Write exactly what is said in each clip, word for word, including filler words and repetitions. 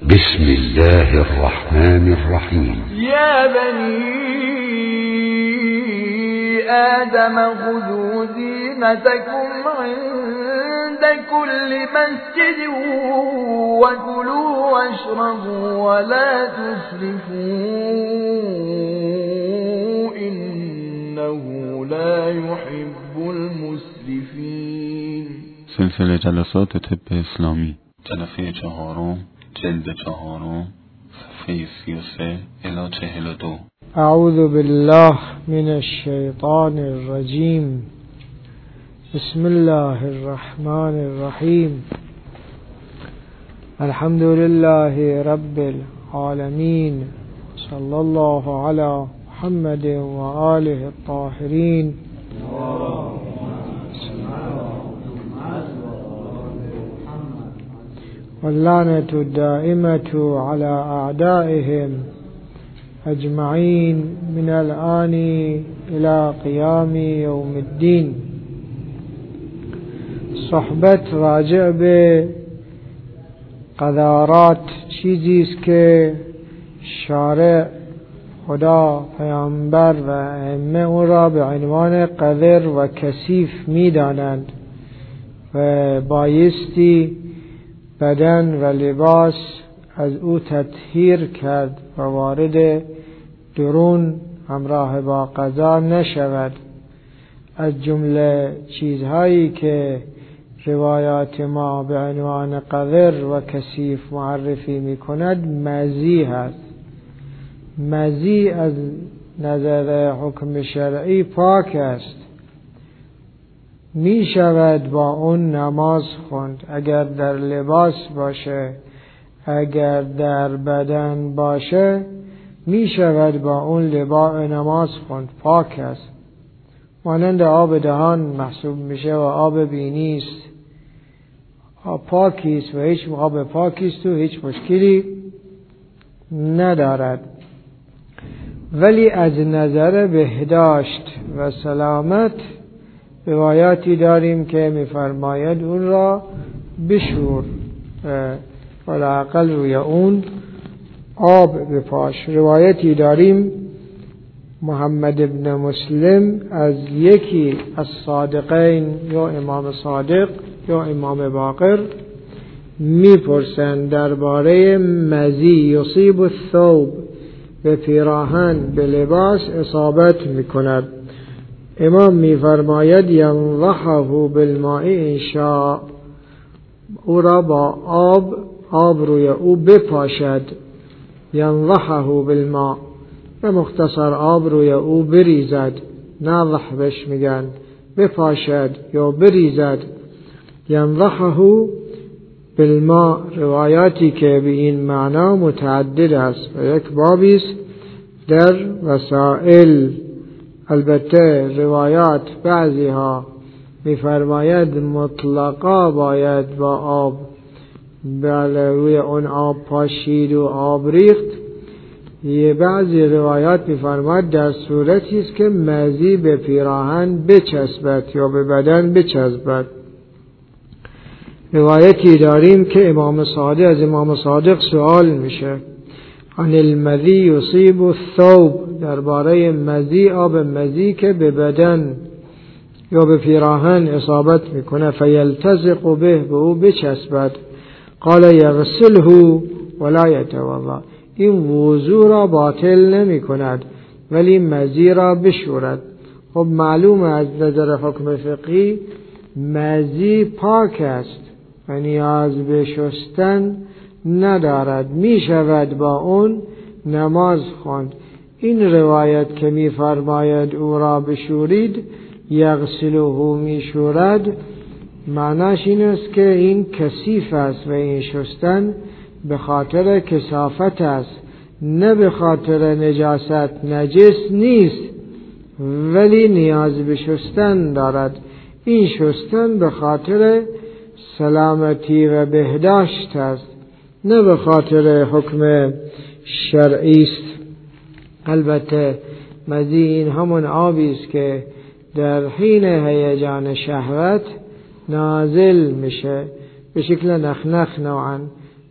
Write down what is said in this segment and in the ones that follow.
بسم الله الرحمن الرحيم. يا بني آدم خذوا زينتكم عند كل مسجد وكلوا واشربوا ولا تسرفوا إنه لا يحب المسرفين. سلسله جلسات طب اسلامی، جلسه چهارم، جلد چهارم، صفحه سی و سه الی چهل و دو. اعوذ بالله من الشیطان الرجیم. بسم الله الرحمن الرحیم. الحمد لله رب العالمین. صلی الله علی محمد و آله الطاهرین. واللعنة الدائمة على أعدائهم أجمعين من الآن إلى قيام يوم الدين. صحبت راجع به قذارات چیزی است که شارع، خدا، پیامبر و ائمه او را به عنوان قذر و کثیف می دانند و بایستی بدن و لباس از او تطهیر کرد و وارد درون همراه با قضا نشود. از جمله چیزهایی که روایات ما به عنوان قذر و کثیف معرفی می کند مزی هست. مزی از نظر حکم شرعی پاک است، می شود با اون نماز خوند اگر در لباس باشه، اگر در بدن باشه می شود با اون لباس نماز خوند، پاک است. مانند آب دهان محسوب میشه و آب بینی است، آب پاکی است و هیچ آب پاکی است و هیچ مشکلی ندارد. ولی از نظر بهداشت و سلامت روایاتی داریم که می‌فرماید اون را بشور، ولااقل روی اون آب بپاش. روایتی داریم محمد ابن مسلم از یکی از صادقین، یا امام صادق یا امام باقر، میپرسند درباره مزی یصیب الثوب، به پیراهن به لباس اصابت میکند. امام میفرماید ینضحه بالماء ان شاء، او را با آب آب روی او بپاشد. ینضحه بالماء، و مختصر آب روی او بریزد. نضح بهش میگن، بپاشد یا بریزد. ینضحه بالماء روایاتی که به این معنا متعدد است و یک بابی است در وسائل. البته روایات بعضی ها میفرماید مطلقا باید با آب بله روی اون آب پاشید و آب ریخت. یه بعضی روایات میفرماید در صورتی است که مزی به پیراهن بچسبد یا به بدن بچسبد. روایتی داریم که امام صادق از امام صادق سوال میشه عن المذی یصیب الثوب، درباره مزی، آب مزی که به بدن یا به پیراهن اصابت میکنه. فیلتزق به، به او بچسبد. قال یغسله ولا یتوضا، این وضو را باطل نمی کند ولی مزی را بشورد. خب معلوم از نظر حکم فقهی مزی پاک است و نیاز به شستن ندارد، می شود با اون نماز خواند. این روایت که می فرماید او را بشورید، یغسله می شورد، معناش این است که این کثیف است و این شستن به خاطر کثافت است، نه به خاطر نجاست. نجس نیست ولی نیاز به شستن دارد. این شستن به خاطر سلامتی و بهداشت است، نه به خاطر حکم شرعی است. البته مزی این همون آبی است که در حین هیجان شهوت نازل میشه به شکل نخنخ نوعا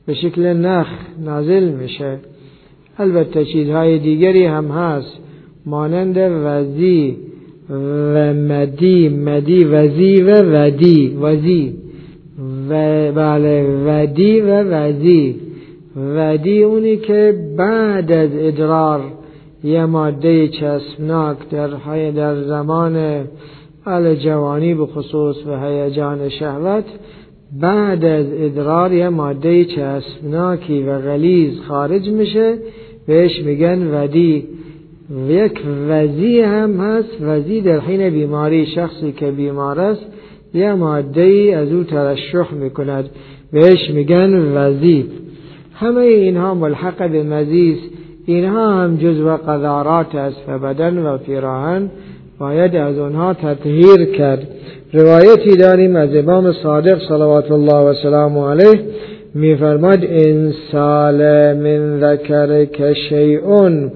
به شکل نخ نازل میشه. البته چیزهای دیگری هم هست مانند وزی و مدی، مدی وزی و ودی، وزی و بله ودی و وزی. ودی اونی که بعد از ادرار یه ماده چسبناک در حی در زمان ال جوانی به خصوص و هیجان شهوت، بعد از ادرار یه ماده چسبناکی و غلیظ خارج میشه، بهش میگن ودی. یک وزی هم هست، وزی در حین بیماری، شخصی که بیمار است یه ماده ای از او ترشح میکند، بهش میگن وزی. همه اینها ملحق به مزی است. اینها هم جزو قذارات است و بدن و پیراهن باید از اونها تطهیر کرد. روایتی داریم از امام صادق صلوات الله و سلامه علیه میفرماد ان سال من ذکرک شیئون،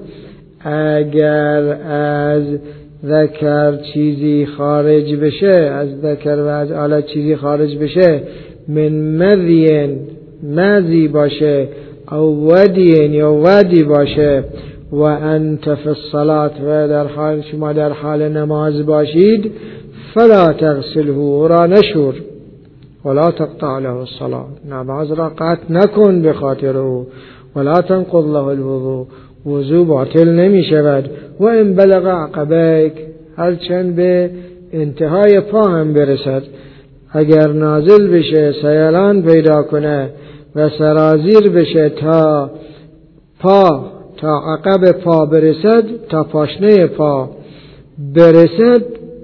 اگر از ذکر چیزی خارج بشه، از ذکر و از آلت چیزی خارج بشه، من مذین مذی باشه، او ودین یا ودی باشه، و انت فی الصلاة و در حال شما در حال نماز باشید، فلا تغسله را نشور ولا تقطع له الصلاة، نماز را قطع نکن به خاطر او، ولا تنقض له الوضوء، وضو باطل نمی شود. و ان بلغ عقبیک، هرچند به انتهای پا هم برسد، اگر نازل بشه سیلان پیدا کنه و سرازیر بشه تا پا تا عقب پا برسد، تا پاشنه پا برسد،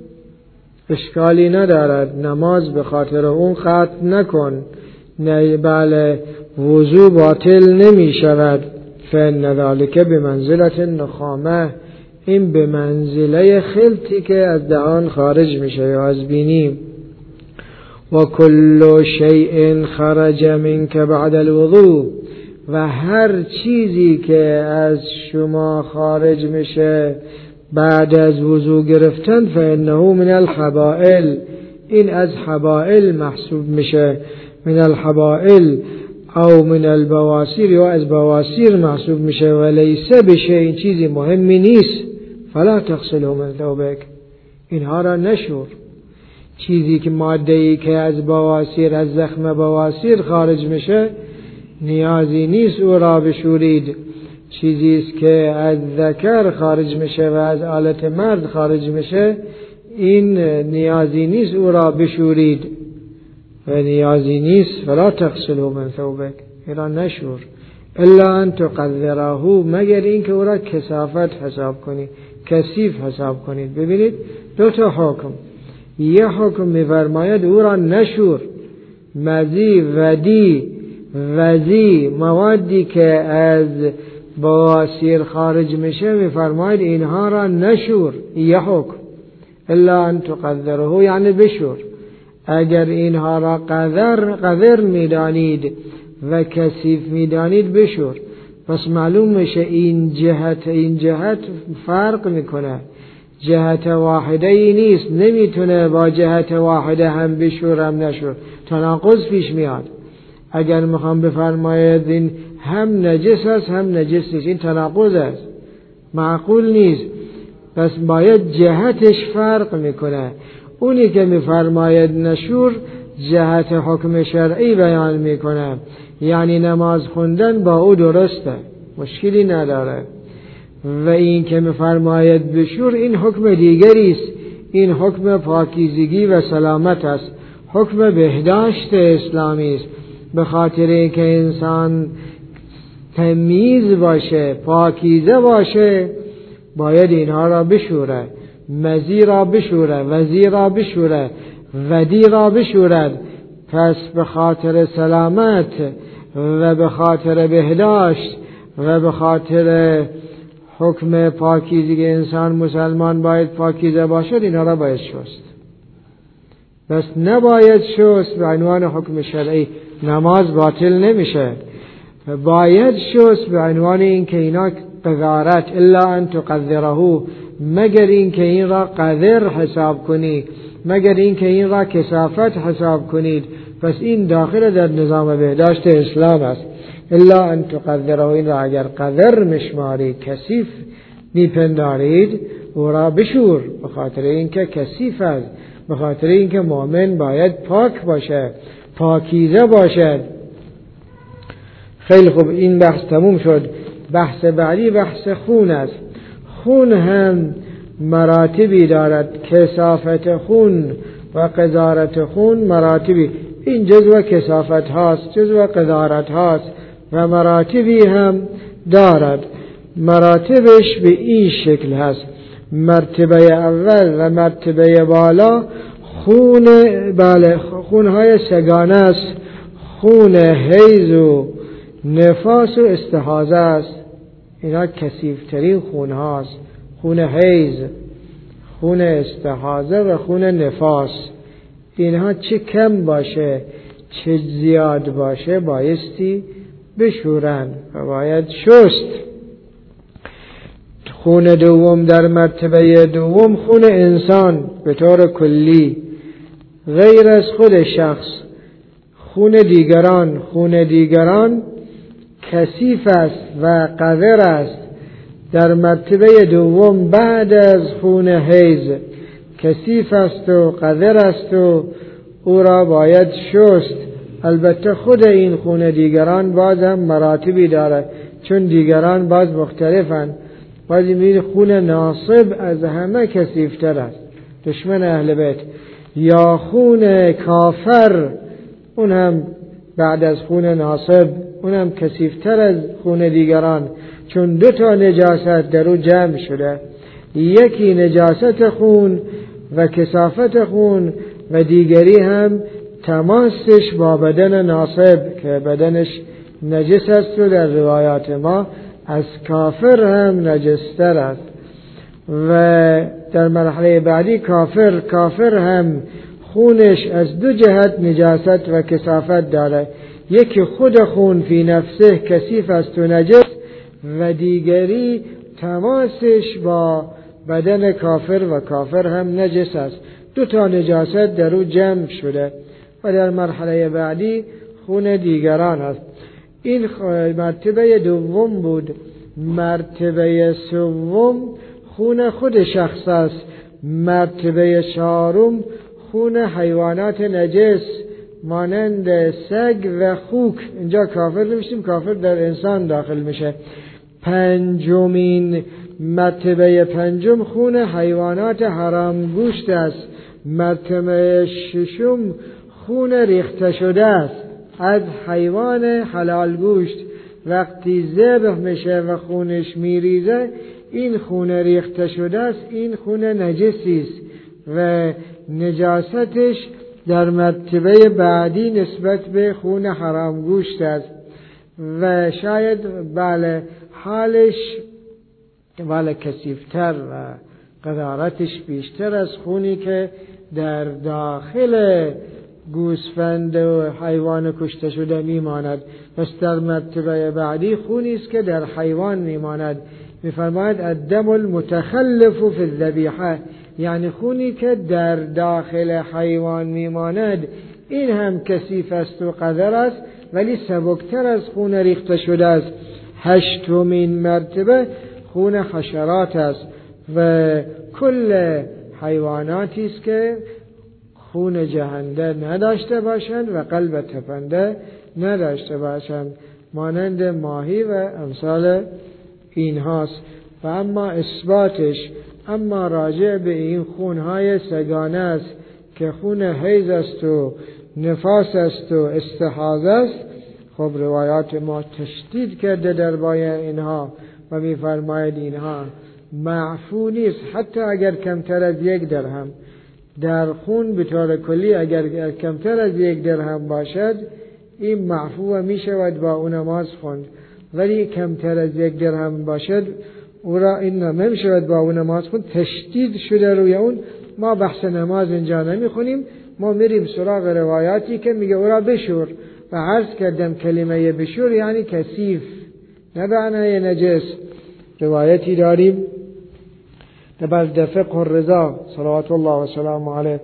اشکالی ندارد، نماز به خاطر اون قطع نکن، نه بله وضو باطل نمی شود. فإن ذلك بمنزلة النخامه، این به منزله خلطی که از دهان خارج میشه یا از بینی. و کل شیء خرج منک بعد الوضوء، و هر چیزی که از شما خارج میشه بعد از وضو گرفتن، فإنه من الحبائل، این از حبائل محسوب میشه. من الحبائل او من البواسیر، یا از بواسیر محسوب میشه. و لیس بشه، این چیزی مهمی نیست. فلا تغسله من ثوبک، اینها را نشور. چیزی که ماده‌ای که از بواسیر، از زخم بواسیر خارج میشه، نیازی نیست او را بشورید. چیزی است که از ذکر خارج میشه و از آلت مرد خارج میشه، این نیازی نیست او را بشورید و نیازی نیست. فلا تغسله من ثوبک، این را نشور. الا ان تقذره، مگر این که او را کثافت حساب کنید، کثیف حساب کنید. ببینید دو تا حکم، یه حکم میفرماید او را نشور، مزی، ودی، وزی، موادی که از بواسیر خارج میشه میفرماید اینها را نشور، یه حکم. الا ان تقذره، یعنی بشور. اگر اینها را قذر قذر میدانید و کثیف میدانید بشور. پس معلوم میشه این جهت این جهت فرق میکنه، جهت واحده ای نیست، نمیتونه با جهت واحده هم بشور هم نشور، تناقض پیش میاد. اگر میخوام بفرماید این هم نجس است هم نجس نیست، این تناقض است، معقول نیست. پس باید جهتش فرق میکنه. اونی که میفرماید نشور جهت حکم شرعی بیان میکنه، یعنی نماز خوندن با او درسته، مشکلی نداره. و این که میفرماید بشور این حکم دیگری است، این حکم پاکیزگی و سلامت است، حکم بهداشت اسلامی است. به خاطر اینکه انسان تمیز باشه، پاکیزه باشه، باید اینها را بشوره، مزی را بشوره، وزی را بشوره، ودی را بشورد. پس به خاطر سلامت و به خاطر بهداشت و به خاطر حکم پاکیزگی انسان مسلمان باید پاکیزه باشد، اینها را باید شست. بس نباید شست به عنوان حکم شرعی، نماز باطل نمیشه. باید شست به عنوان این که اینا قذارت، الا ان تقذره، مگر این که این را قذر حساب کنی، مگر این که این را کثافت حساب کنید. پس این داخل در نظام بهداشت اسلام است. الا ان تقدره، این را اگر قدر مشماری کثیف میپندارید او را بشور، به خاطر اینکه کثیف است، به خاطر اینکه مؤمن باید پاک باشه، پاکیزه باشد. خیلی خوب، این بحث تموم شد. بحث بعدی بحث خون است. خون هم مراتبی دارد، کثافت خون و قذارت خون مراتبی. این جزو کثافت هاست، جزو قذارت هاست و مراتبی هم دارد. مراتبش به این شکل هست: مرتبه اول و مرتبه بالا خون بله خونهای سگانه است، خون حیض و نفاس و استحاضه است. اینا کثیفترین خون هاست: خون حیض، خون استحاضه و خون نفاس. اینها چه کم باشه چه زیاد باشه بایستی بشورن و باید شست. خون دوم در مرتبه دوم خون انسان به طور کلی، غیر از خود شخص. خون دیگران خون دیگران کثیف است و قذر است. در مرتبه دوم بعد از خون حیض کثیف است و قذر است و او را باید شست. البته خود این خون دیگران باز هم مراتبی داره، چون دیگران باز مختلفن. بعضی میگه خون ناصب از همه کثیفتر است، دشمن اهل بیت. یا خون کافر، اون هم بعد از خون ناصب اون هم کثیفتر از خون دیگران، چون دو تا نجاست در او جمع شده. یکی نجاست خون و کثافت خون و دیگری هم تماسش با بدن ناصب که بدنش نجس است و در روایات ما از کافر هم نجستر است. و در مرحله بعدی کافر کافر هم خونش از دو جهت نجاست و کثافت داره. یکی خود خون فی نفسه کثیف است و نجس و دیگری تماسش با بدن کافر و کافر هم نجس است. دو تا نجاست در او جمع شده. و در مرحله بعدی خون دیگران است. این مرتبه دوم بود. مرتبه سوم خون خود شخص است. مرتبه چهارم خون حیوانات نجس مانند سگ و خوک. اینجا کافر نمیشیم، کافر در انسان داخل میشه. پنجمین مرتبه پنجم خون حیوانات حرام گوشت است. مرتبه ششم خون ریخته شده است از حیوان حلال گوشت. وقتی ذبح میشه و خونش میریزه این خون ریخته شده است، این خون نجسی است و نجاستش در مرتبه بعدی نسبت به خون حرام گوشت است و شاید بله حالش بله کثیفتر و قذارتش بیشتر از خونی که در داخل گوسفند و حیوان کشته شده میماند. پس در مرتبه بعدی خونی است که در حیوان میماند. میفرماید الدم المتخلف فی الذبیحه، یعنی خونی که در داخل حیوان میماند. این هم کثیف است و قذر است ولی سبکتر از خون ریخته شده است. هشتمین مرتبه خون حشرات است و کل حیواناتی است که خون جهنده نداشته باشند و قلب تپنده نداشته باشند، مانند ماهی و امثال این هاست. و اما اثباتش اما راجع به این خونهای سگانه است که خون حیض است و نفاس است و استحاضه است. خب روایات ما تشدید کرده درباره اینها و می‌فرماید اینها معفو نیست، حتی اگر کمتر از یک درهم. در خون به طور کلی اگر کمتر از یک درهم باشد این معفو می شود با اون نماز خوند، ولی کمتر از یک درهم باشد او را این نمی شود با اون نماز خوند. تشدید شده روی اون. ما بحث نماز اینجا نمی خونیم، ما میریم سراغ روایاتی که میگه او را بشور. و عرض کردم کلمه بشور یعنی کثیف، نه معنی نجس. روایتی داریم در فقه الرضا صلوات الله و سلام علیه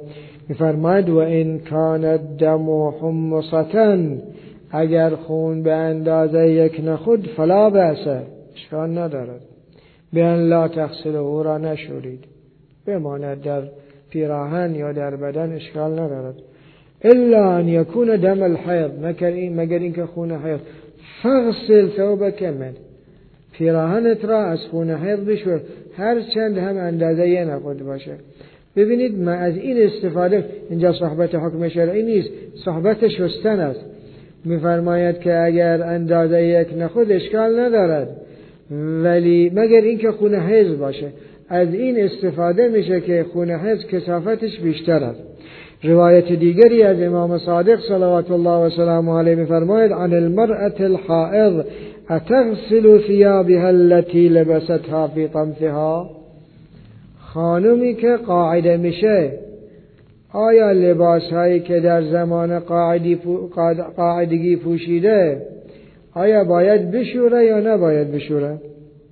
میفرماید و این کان الدم حمصتن، اگر خون به اندازه یک نخود فلا بأسه، اشکال ندارد، به ان لا تغسله، او را نشورید، بماند در پیراهن یا در بدن، اشکال ندارد. الا ان یکون دم الحیض، مگر این که خون حیض، فغسل ثوبک من، پیراهنت را از خون حیض بشور، هر چند هم اندازه یه نخود باشه. ببینید ما از این استفاده، اینجا صحبت حکم شرعی نیست، صحبت شستن است. میفرماید که اگر اندازه یک نخود اشکال ندارد، ولی مگر اینکه خون حیض باشه، از این استفاده میشه که خون حیض کثافتش بیشتر است. روایت دیگری از امام صادق صلوات الله و سلامه علیه میفرماید عن المرأة الحائض اتغسل ثيابها التي لبستها في طمثها، خانومی که قاعده میشه آیا لباس هایی که در زمان قاعدی قاعدگی پوشیده آیا باید بشوره یا نباید بشوره؟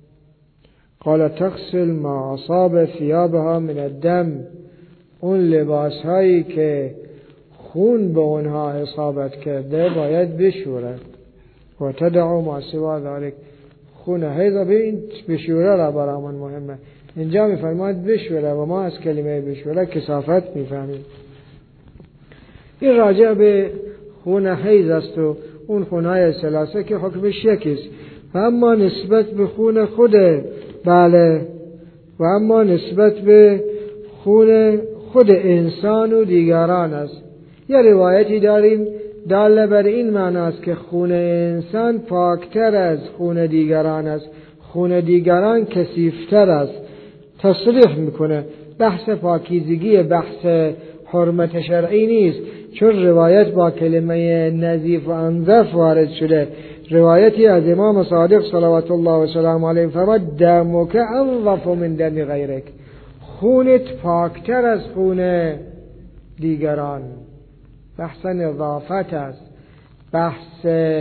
قال تغسل ما اصاب ثيابها من الدم، اون لباس هایی که خون به اونها اصابت کرده باید بشوره. و تدعو ما سوا ذلك، خون حیض ببین بشوره را برامون مهمه، اینجا میفرماید بشوره و ما از کلمه بشوره کثافت میفهمیم. این راجع به خون حیض است و اون خونهای ثلاثه که حکمش یکیست. و اما نسبت به خون خود، بله، و اما نسبت به خون خود انسان و دیگران است. یه روایتی داریم داله بر این معناست که خون انسان پاکتر از خون دیگران است، خون دیگران کثیفتر است. تصریح میکنه بحث پاکیزگی، بحث حرمت شرعی نیست، چون روایت با کلمه نظیف و انظف وارد شده. روایتی از امام صادق صلوات الله و سلامه علیه فرمود دمک انظف من دم غیرک، خونت پاکتر از خون دیگران. بحث نظافت است، بحث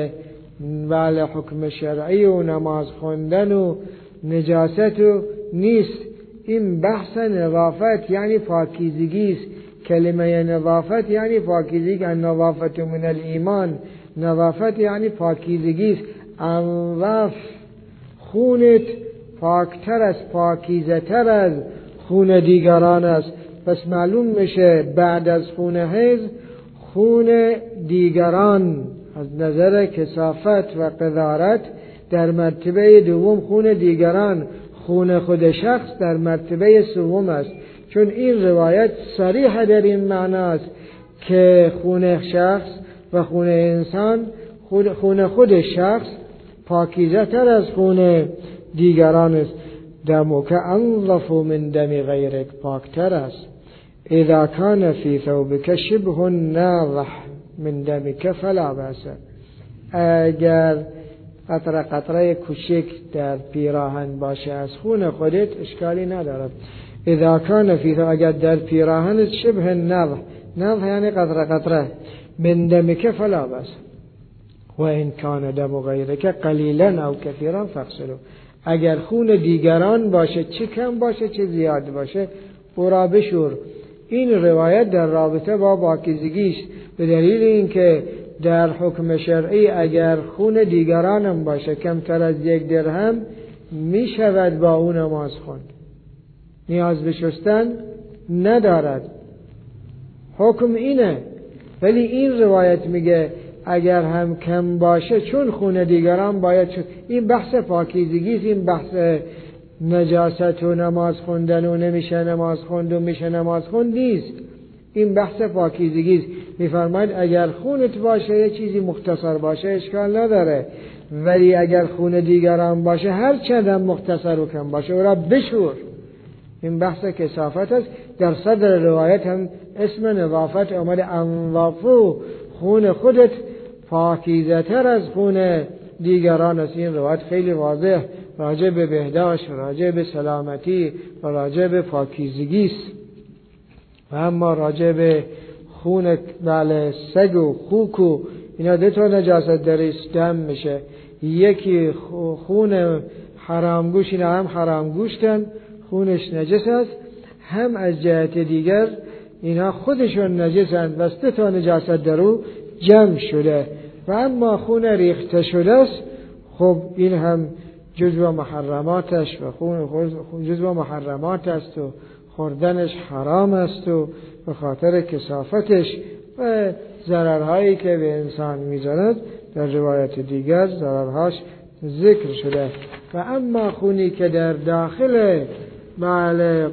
بله حکم شرعی و نماز خوندن و نجاست و نیست، این بحث نظافت یعنی پاکیزگی است. کلمه نظافت یعنی پاکیزگی، النظافت من الایمان، نظافت یعنی پاکیزگی است. انظف، خونت پاکتر از، پاکیزه تر از خون دیگران است. پس معلوم میشه بعد از خون حیض خون دیگران از نظر کثافت و قذارت در مرتبه دوم، خون دیگران، خون خود شخص در مرتبه سوم است. چون این روایت صریح در این معناست که خون شخص و خون انسان، خون خود شخص پاکیزه تر از خون دیگران است. دمک انظف من دم غیرک، پاکتر است. اذا کان فی ثوبک شبه ناضح من دمک فلا بأس، اگر قطره قطره کوچک در پیراهن باشه از خون خودت اشکالی ندارد. اذا کان فی ثوبک، اگر در پیراهنت شبه ناضح، ناضح یعنی قطره قطره، من دمک فلا بأس. و این کان دم غیرک قلیلا او کثیرا فاغسله، اگر خون دیگران باشه، چه کم باشه چه زیاد باشه، او را بشور. این روایت در رابطه با پاکیزگی است، به دلیل اینکه در حکم شرعی اگر خون دیگرانم باشه کمتر از یک درهم می شود با اون نماز خوند، نیاز به شستن ندارد. حکم اینه. ولی این روایت میگه اگر هم کم باشه چون خون دیگران باید شد. این بحث پاکیزگی است، این بحث نجاست و نماز خوندن و نمیشه نماز خوند و میشه نماز خوند نیست. این بحث پاکیزگی است. میفرماید اگر خونت باشه یه چیزی مختصر باشه اشکال نداره، ولی اگر خون دیگران باشه هر چند هم مختصر و کم باشه او را بشور. این بحث کثافت است. در صدر روایت هم اسم نظافت آمده، انظفو، خون خودت پاکیزه تر از خون دیگران است. این روایت خیلی واضح راجع به بهداشت، راجع به سلامتی و راجع به پاکیزگی است. و اما راجع به خون بله سگ و خوک و اینا دو تا نجاست درش دم میشه. یکی خون حرامگوش، اینا هم حرامگوشتن، خونش نجس است، هم از جهت دیگر اینها خودشون نجسند و سه تا نجاست در او جمع شده. و اما خون ریخته شده است، خب این هم جزو محرماتش و خون جزو محرمات است و خوردنش حرام است و به خاطر کثافتش و ضررهایی که به انسان می‌زند در روایت دیگر ضررهاش ذکر شده. و اما خونی که در داخل بله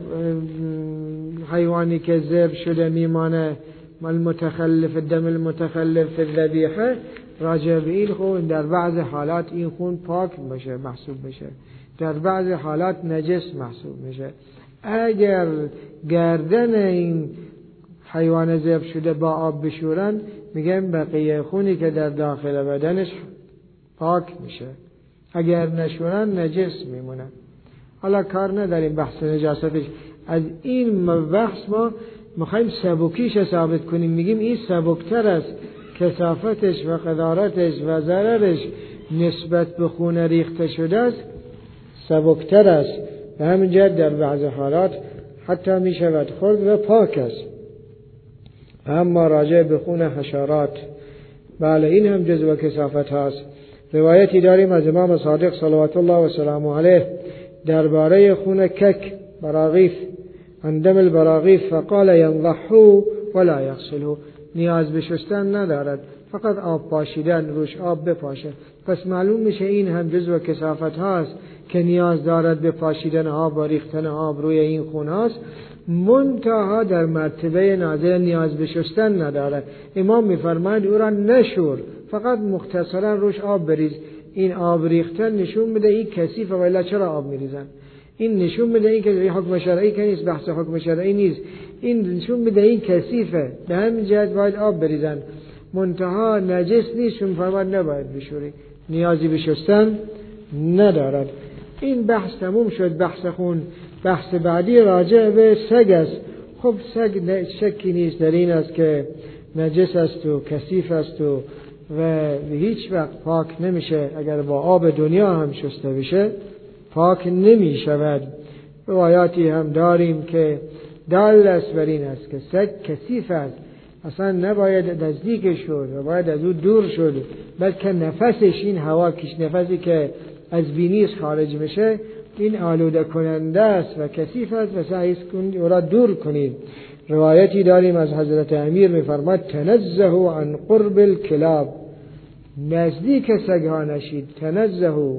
حیوانی که ذبح شده میمانه، المتخلف الدم المتخلف فی الذبیحه، راجع به این خون در بعض حالات این خون پاک میشه محسوب میشه، در بعض حالات نجس محسوب میشه. اگر گردن این حیوان ذبح شده با آب بشورن، میگن بقیه خونی که در داخل بدنش پاک میشه، اگر نشورن نجس میمونه. حالا کار نداریم بحث نجاستش، از این بحث ما میخوایم سبکیش ثابت کنیم، میگیم این سبکتر است، کثافتش و قذارتش و ضررش نسبت به خون ریخته شده است سبکتر است، و همینجا در بعض حالات حتی میشود خورد و پاک است. اما راجع به خون حشرات، بله این هم جزو کثافت هست. روایتی داریم از امام صادق صلوات الله و سلامه علیه درباره خون کک براغیث، اندم البراغیث، فقال ینضحو ولا یغسله، نیاز به شستن ندارد، فقط آب پاشیدن روش آب بپاشه. پس معلوم میشه این هم جزو کثافت هاست که نیاز دارد به پاشیدن آب و ریختن آب روی این خون هاست، منتها در مرتبه نازل نیاز به شستن ندارد. امام میفرماید او را نشور، فقط مختصرا روش آب بریز. این آب ریختن نشون میده این کثیفه، ولی چرا آب میریزن؟ این نشون میده این که حکم شرعی که نیست، بحث حکم شرعی نیست، این نشون میده این کثیفه، به همین جهت باید آب بریزن. منتها نجس نیست، چون فرمان نباید بشوری، نیازی به شستن ندارد. این بحث تموم شد، بحث خون. بحث بعدی راجع به سگ است. خب سگ شکی نیست در این است که نجس است و کثیف است و و هیچ وقت پاک نمیشه، اگر با آب دنیا هم شسته بشه پاک نمی شود. روایاتی هم داریم که دال است بر این است که سگ کثیف است، اصلا نباید نزدیکش شد و باید از او دور شد، بلکه نفسش، این هوا کش نفسی که از بینیش خارج میشه، این آلوده کننده است و کثیف است و سعی کنید او را دور کنید. روایتی داریم از حضرت امیر میفرماد تنزهوا عن قرب الكلاب، نزدیک سگ ها نشید، تنزهوا،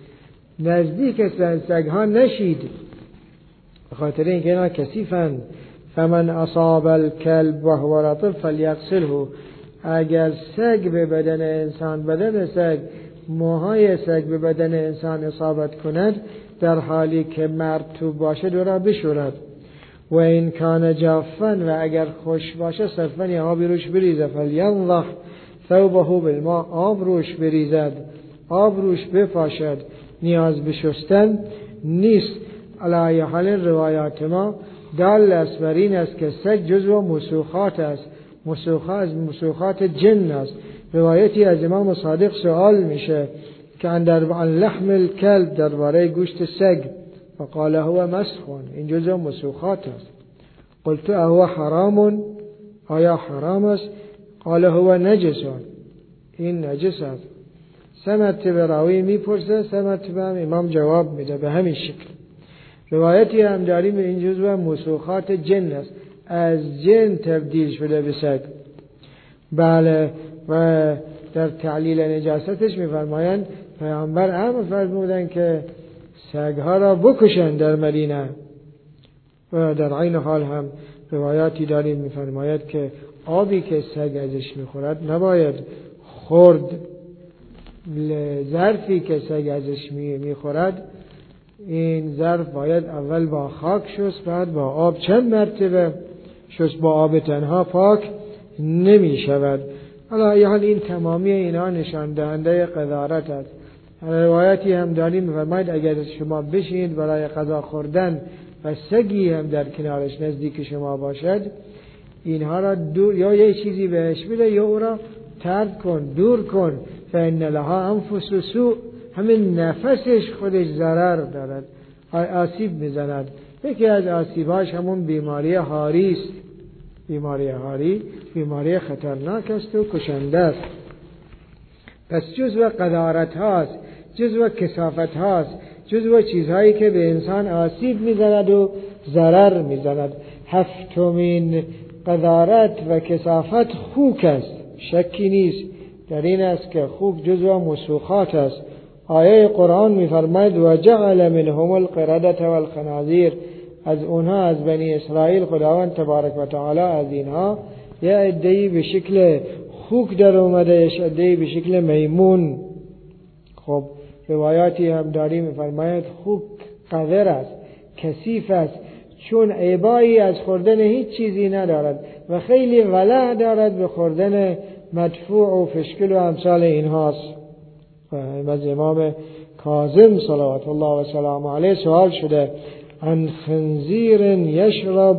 نزدیک سگ ها نشید، بخاطر اینکه اینا کثیفند. فمن اصاب الكلب وهو رطب فليغسله، اگر سگ به بدن انسان، بدن سگ، موهای سگ به بدن انسان اصابت کند در حالی که مرطوب باشه او را بشورد. و این کان جافا، و اگر خوش باشه صرفا آبی روش بریزد، فلینضح ثوبه بالماء، آب روش بریزد، آب روش بپاشد، نیاز به شستن نیست. علی حال روایات ما دال است بر این است که سگ جزو مسوخات است، مسوخات از مسوخات جن است. روایتی از امام صادق سوال میشه که اندر عن لحم الكلب، درباره گوشت سگ، فقال هو مسخون، این جزو مسوخات است. قلت اهو حرام، آیا حرام است؟ قال هو نجسون، این نجس است. سه مرتبه راوی میپرسه، سه مرتبه هم امام جواب میده به همین شکل. روایتی هم داریم این جزو مسوخات جن است، از جن تبدیل شده به سگ. بله، و در تعلیل نجاستش میفرمایند پیامبر امر فرمودند که سگها را بکشند در مدینه، و در عین حال هم روایاتی داریم میفرماید که آبی که سگ ازش میخورد نباید خورد. ظرفی که سگ ازش میخورد، این ظرف باید اول با خاک شست، بعد با آب چند مرتبه شست، با آب تنها پاک نمی شود. حالا یعنی این تمامی اینا نشان دهنده قذارت است. روایتی هم داریم می‌فرماید اگر شما بشینید برای غذا خوردن و سگی هم در کنارش نزدیک شما باشد، اینها را دور، یا یه چیزی بهش بده یا او را طرد کن، دور کن. فإن لها انفس سوء، همین نفسش خودش ضرر دارد، آسیب میزند. یکی از آسیباش همون بیماری هاری است بیماری هاری بیماری خطرناک است و کشنده است. پس جزو قذارت هاست، جزو کثافت هاست، جزو چیزهایی که به انسان آسیب میزند و ضرر میزند. هفتمین قذارت و کثافت خوک است. شکی نیست در این است که خوک جزو مسوخات است. آیه قرآن می‌فرماید و جعل منهم القردة والخنازیر، از اونها از بنی اسرائیل خداوند تبارک و تعالی از اینها یه عده‌ای به شکل خوک در اومده، یه عده‌ای به شکل میمون. خب روایاتی هم داریم می‌فرماید خوک قذر است، کثیف است، چون عیبایی از خوردن هیچ چیزی ندارد و خیلی ولع دارد به خوردن مدفوع و فشکل و امثال اینهاست. از امام کاظم صلوات الله و سلام علیه سوال شده عن خنزیر یشرب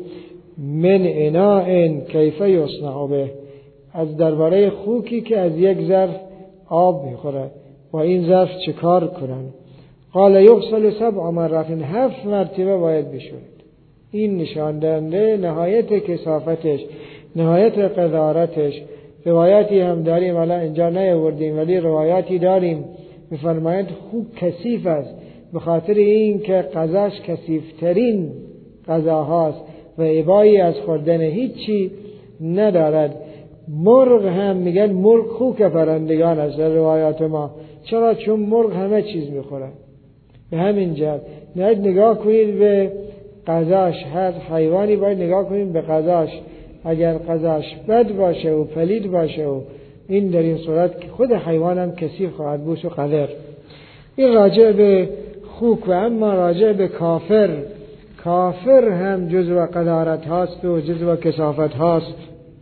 من اناء کیف یصنع به، از درباره خوکی که از یک ظرف آب میخوره و این ظرف چه کار کنن؟ قال یغسل سبع مرات، هفت مرتبه باید بشورد. این نشان دهنده نهایت کثافتش، نهایت قذارتش. روایاتی هم داریم، حالا اینجا نیاوردیم ولی روایاتی داریم می‌فرمایند خوک کثیف است به خاطر این که غذاش کثیف‌ترین غذاهاست و عیبایی از خوردن هیچی ندارد. مرغ هم میگن مرغ خوک پرندگان است در روایات ما. چرا؟ چون مرغ همه چیز میخوره. به همین جهت باید نگاه کنید به غذاش. هر حیوانی باید نگاه کنید به غذاش. اگر غذاش بد باشه و پلید باشه و این در این صورت که خود حیوان هم کثیف خواهد بود و قذر. این راجع به خوک. و اما راجع به کافر، کافر هم جزو قذارت هاست و جزو کثافت هاست.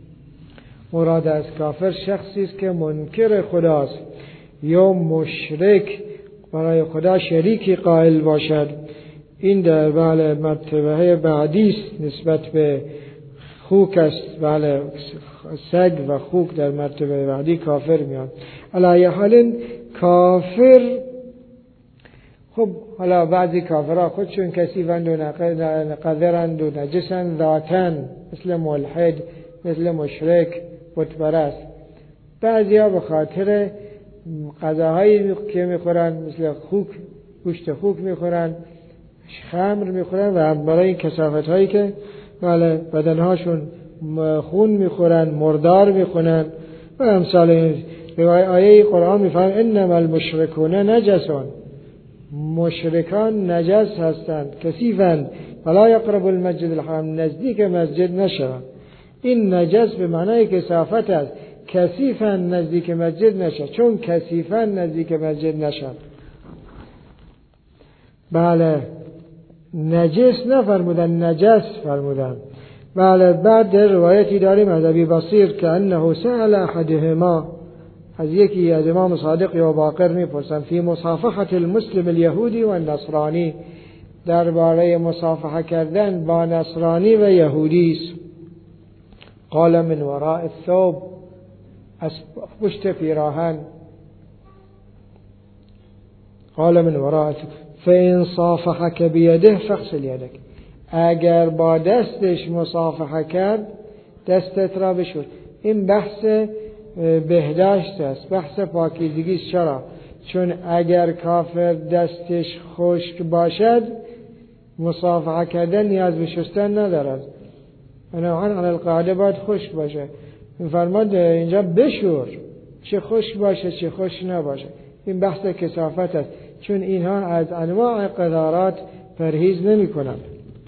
مراد از کافر شخصی است که منکر خداست یا مشرک، برای خدا شریکی قائل باشد. این در بله مرتبه بعدی است نسبت به خوک است. بله سگ و خوک در مرتبه بعدی کافر میاد. علی حال کافر، خب حالا بعضی کافرها خودشون کثیفند و قذرند و نجسند ذاتن، مثل ملحد، مثل مشرک، بت پرست. بعضی ها به خاطر غذاهایی که میخورن مثل خوک، گوشت خوک میخورن، خمر میخورن و برای این کثافت هایی که بله بدنهاشون خون میخورن، مردار میخونن و امثال این. آیه قرآن میفرماید انما المشرکون نجسون، مشرکان نجس هستند، کثیفند، فلا یقربوا المسجد الحرام، نزدیک مسجد نشوند. این نجس به معنای کثافت است. کثیفند نزدیک مسجد نشوند، چون کثیفند نزدیک مسجد نشوند. بله نجس نفرمودن، نجس فرمودن. بله بعد در روایتی داریم از ابی بصیر که انه سأل احدهما، از یکی از امام صادق یا باقر میپرسن فی مصافحة المسلم الیهودی و النصرانی، درباره مصافحه کردن با نصرانی و یهودی است. قال من وراء الثوب، از پشت پیراهن. قال من وراء الثوب فإن صافحك بیده فاغسل یدک، اگر با دستش مصافحه کرد دستت را بشور. این بحث بهداشت است، بحث پاکیزگی است. چرا؟ چون اگر کافر دستش خشک باشد مصافحه کردن نیاز به شستن ندارد. بنابراین علی القاعده باید خشک باشه. می‌فرماد اینجا بشور، چه خشک باشه چه خشک نباشه. این بحث کثافت است، چون اینها از انواع قذارات پرهیز نمی‌کنند.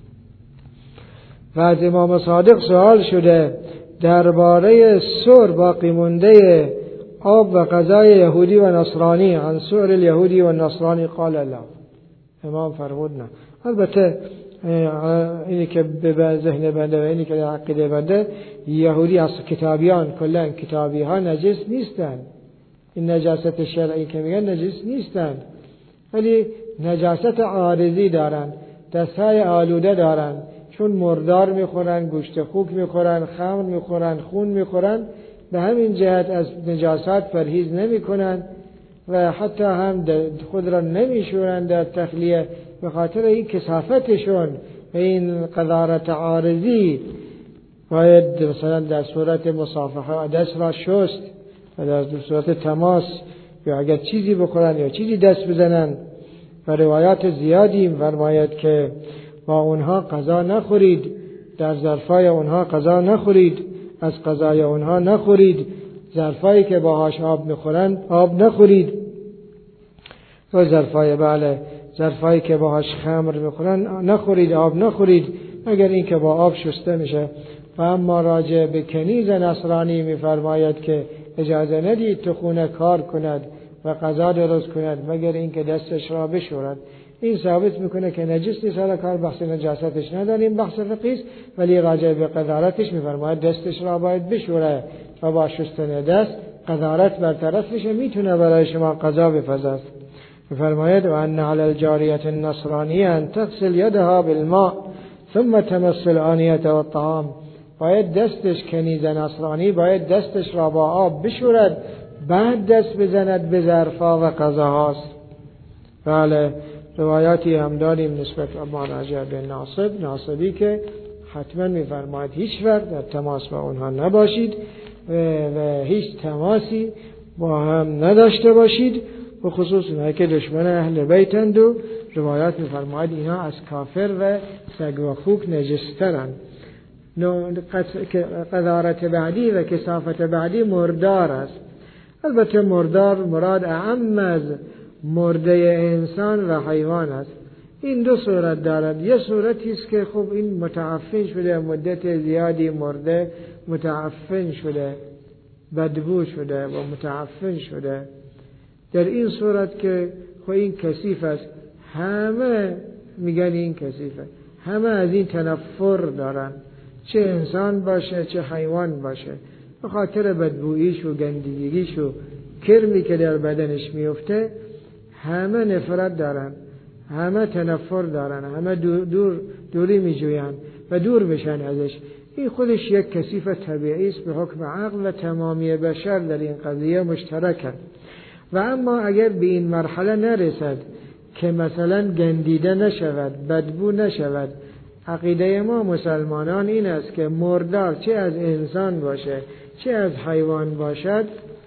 و از امام صادق سوال شده درباره سور باقی مونده آب و غذای یهودی و نصرانی، عن سور الیهودی و نصرانی قال لا، امام فرمود نه. البته اینی که به ذهن بنده و اینی که عقیده بنده، یهودی از کتابیان کلا کتابی ها نجس نیستند. این نجاست شرعی که میگن نجس نیستند، ولی نجاست عارضی دارن، دستهای آلوده دارن، چون مردار میخورن، گوشت خوک میخورن، خمر میخورن، خون میخورن. به همین جهت از نجاست پرهیز نمیکنن و حتی هم خود را نمیشورن در تخلیه به خاطر این کثافتشون و این قذارت عارضی. باید مثلا در صورت مصافحه دست را شست و در صورت تماس یا اگر چیزی بخورن یا چیزی دست بزنن. و روایات زیادی فرماید که با اونها غذا نخورید، در ظرفای اونها غذا نخورید، از غذای اونها نخورید، ظرفایی که باهاش آب میخورن آب نخورید، و ظرفای بله ظرفایی که باهاش خمر میخورن نخورید، آب نخورید مگر این که با آب شسته میشه. و اما راجع به کنیز نصرانی میفرماید که اجازه ندید تو خونه کار کند و غذا درست کند مگر این که دستش را بشورد. این ثابت میکنه که نجس نیست. حالا کار بحث نجاستش نداریم، بحث فقهی است، ولی راجع به قذارتش میفرماید دستش را باید بشوره و با شستن دست قذارت برطرف میشه، میتونه برای شما غذا بپزد. میفرماید و ان علی الجاریه النصرانیه ان تغسل یدها بالماء ثم تمس الآنیه والطعام. باید دستش کنیز نصرانی باید دستش را با آب بشورد بعد دست بزند به ظرفا و غذاهاست. بله روایاتی هم داریم نسبت ما راجع به ناصب ناصبی که حتما میفرماید هیچ وقت در تماس با اونها نباشید و, و هیچ تماسی با هم نداشته باشید، و خصوص اونها که دشمن اهل بیتند و روایات میفرماید اینا از کافر و سگ و خوک نجسترند. قذارت بعدی و کثافت بعدی مردار است. البته مردار مراد اعم از مرده انسان و حیوان است. این دو صورت دارد. یه صورتی است که خب این متعفن شده، مدت زیادی مرده، متعفن شده، بدبو شده و متعفن شده. در این صورت که خب این کثیف است، همه میگن این کثیفه، همه از این تنفر دارن، چه انسان باشه چه حیوان باشه، به خاطر بدبوییش و گندگیش و کرمی که در بدنش میفته همه نفرت دارن، همه تنفر دارن، همه دور, دور دوری میجوین و دور بشن ازش. این خودش یک کثیف طبیعی است به حکم عقل و تمامی بشر در این قضیه مشترکن. و اما اگر به این مرحله نرسد که مثلا گندیده نشود، بدبو نشود، عقیده ما مسلمانان این است که مردار چه از انسان باشه چه از حیوان باشد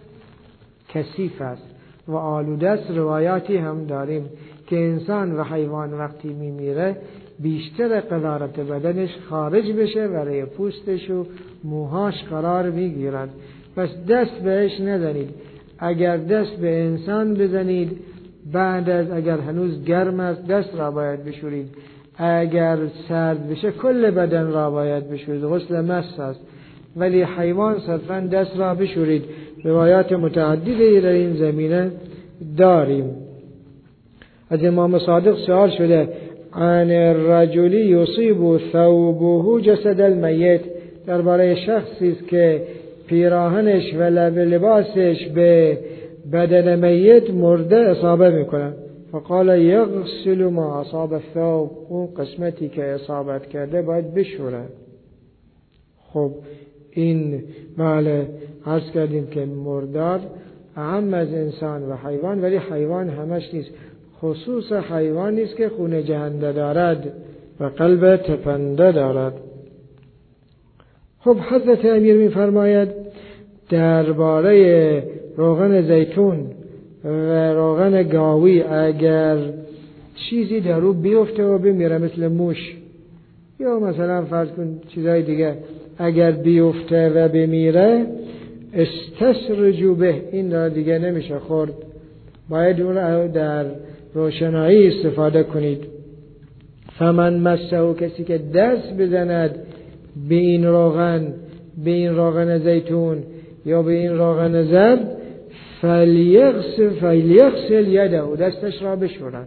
کثیف است و آلوده است. روایاتی هم داریم که انسان و حیوان وقتی میمیره بیشتر قذارت بدنش خارج بشه و روی پوستش و موهاش قرار میگیرد. پس دست بهش نزنید. اگر دست به انسان بزنید بعد از اگر هنوز گرم است دست را باید بشورید، اگر سرد بشه کل بدن را باید بشورید، غسل مس است. ولی حیوان صرفا دست را بشورید. روایات متعددی در این زمینه داریم. از امام صادق سوال شده عن الرجل یصیب ثوبه جسد المیت، درباره شخصی است که پیراهنش و لباسش به بدن میت مرده اصابه میکنه. فقال یغسل ما اصاب الثوب، اون قسمتی که اصابت کرده باید بشوره. خب این بله عرض کردیم که مردار اهم از انسان و حیوان، ولی حیوان همش نیست، خصوص حیوان نیست که خون جهنده دارد و قلب تپنده دارد. خب حضرت امیر می فرماید درباره روغن زیتون و روغن گاوی اگر چیزی در رو بیفته و بمیره مثل موش یا مثلا فرض کن چیزای دیگه، اگر بیفته و بمیره استسرجو به، این را دیگه نمیشه خورد، باید اون را در روشنایی استفاده کنید. فمن مسه، کسی که دست بزند به این روغن، به این روغن زیتون یا به این روغن زرد، فلیغسل فلیغسل یده، و دستش را بشورد.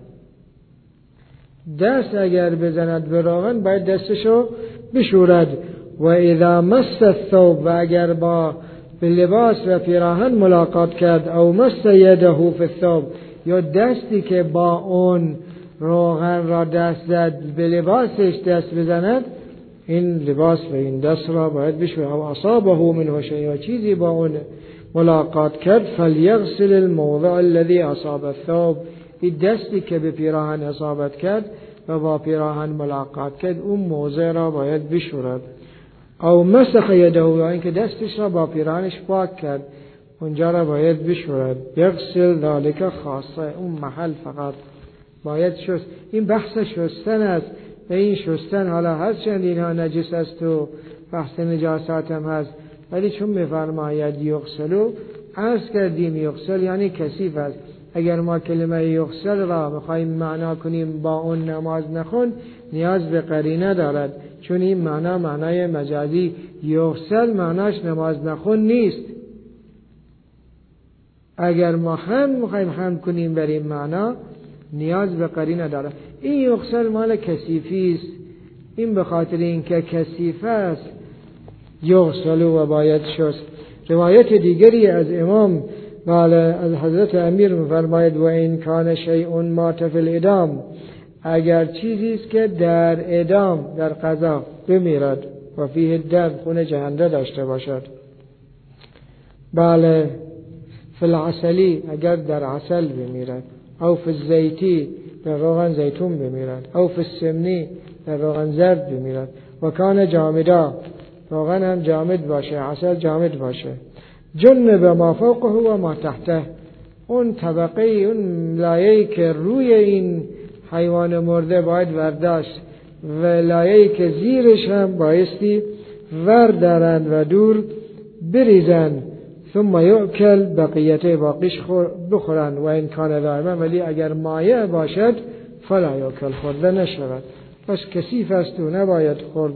دست اگر بزند به روغن باید دستشو بشورد. و اذا مس الثوب، و اگر با به لباس و پیراهن ملاقات کرد، او مس یده فی الثوب، یا دستی که با اون روغن را دست زد به لباسش دست بزند، این لباس و این دست را باید بشوره. او اصابه منه شیء، یا چیزی با اون ملاقات کرد، فلیغسل الموضع الذي اصاب الثوب، این دستی که به پیراهن اصابت کرد و با پیراهن ملاقات کرد اون موضع را باید بشورد. او مسح یده، یا اینکه دستش را با پیراهنش پاک کرد، اونجا را باید بشورد. یغسل ذالک خاصه، اون محل فقط باید شست. این بحث شستن است و این شستن حالا هست چند اینها نجس است و بحث نجاست هم هست، ولی چون میفرماید یغسلو، عرض کردیم یغسل یعنی کثیف است. اگر ما کلمه یغسل را میخوایم معنا کنیم با اون نماز نخون، نیاز به قرینه دارد، چون این معنا معنای مجازی. یغسل معناش نماز نخون نیست. اگر ما هم میخوایم هم کنیم بر این معنا، نیاز به قرینه دارد. این یغسل مال کثیفی است. این به خاطر اینکه کثیف است یغسل و باید شست. روایت دیگری از امام بله از حضرت امیر می‌فرماید و این کان شیء مات فی الادام، اگر چیزی است که در ادام در قضا بمیرد و فیه دم خون جهنده داشته باشد. بله فی العسلی، اگر در عسل بمیرد، او فی الزیتی در روغن زیتون بمیرد، او فی السمنی در روغن زرد بمیرد، و کان جامدا، روغن هم جامد باشه، عسل جامد باشه. جنب ما فوقه و ما تحته، اون طبقه اون لایه‌ای که روی این حیوان مرده باید ورداشت و لایه‌ای که زیرش هم بایستی وردارند و دور بریزند. ثم یؤکل بقیته، باقیش بخورند. و این کان دائما، ولی اگر مایع باشد فلا یؤکل، خورده نشود. پس کثیف است و نباید خورد.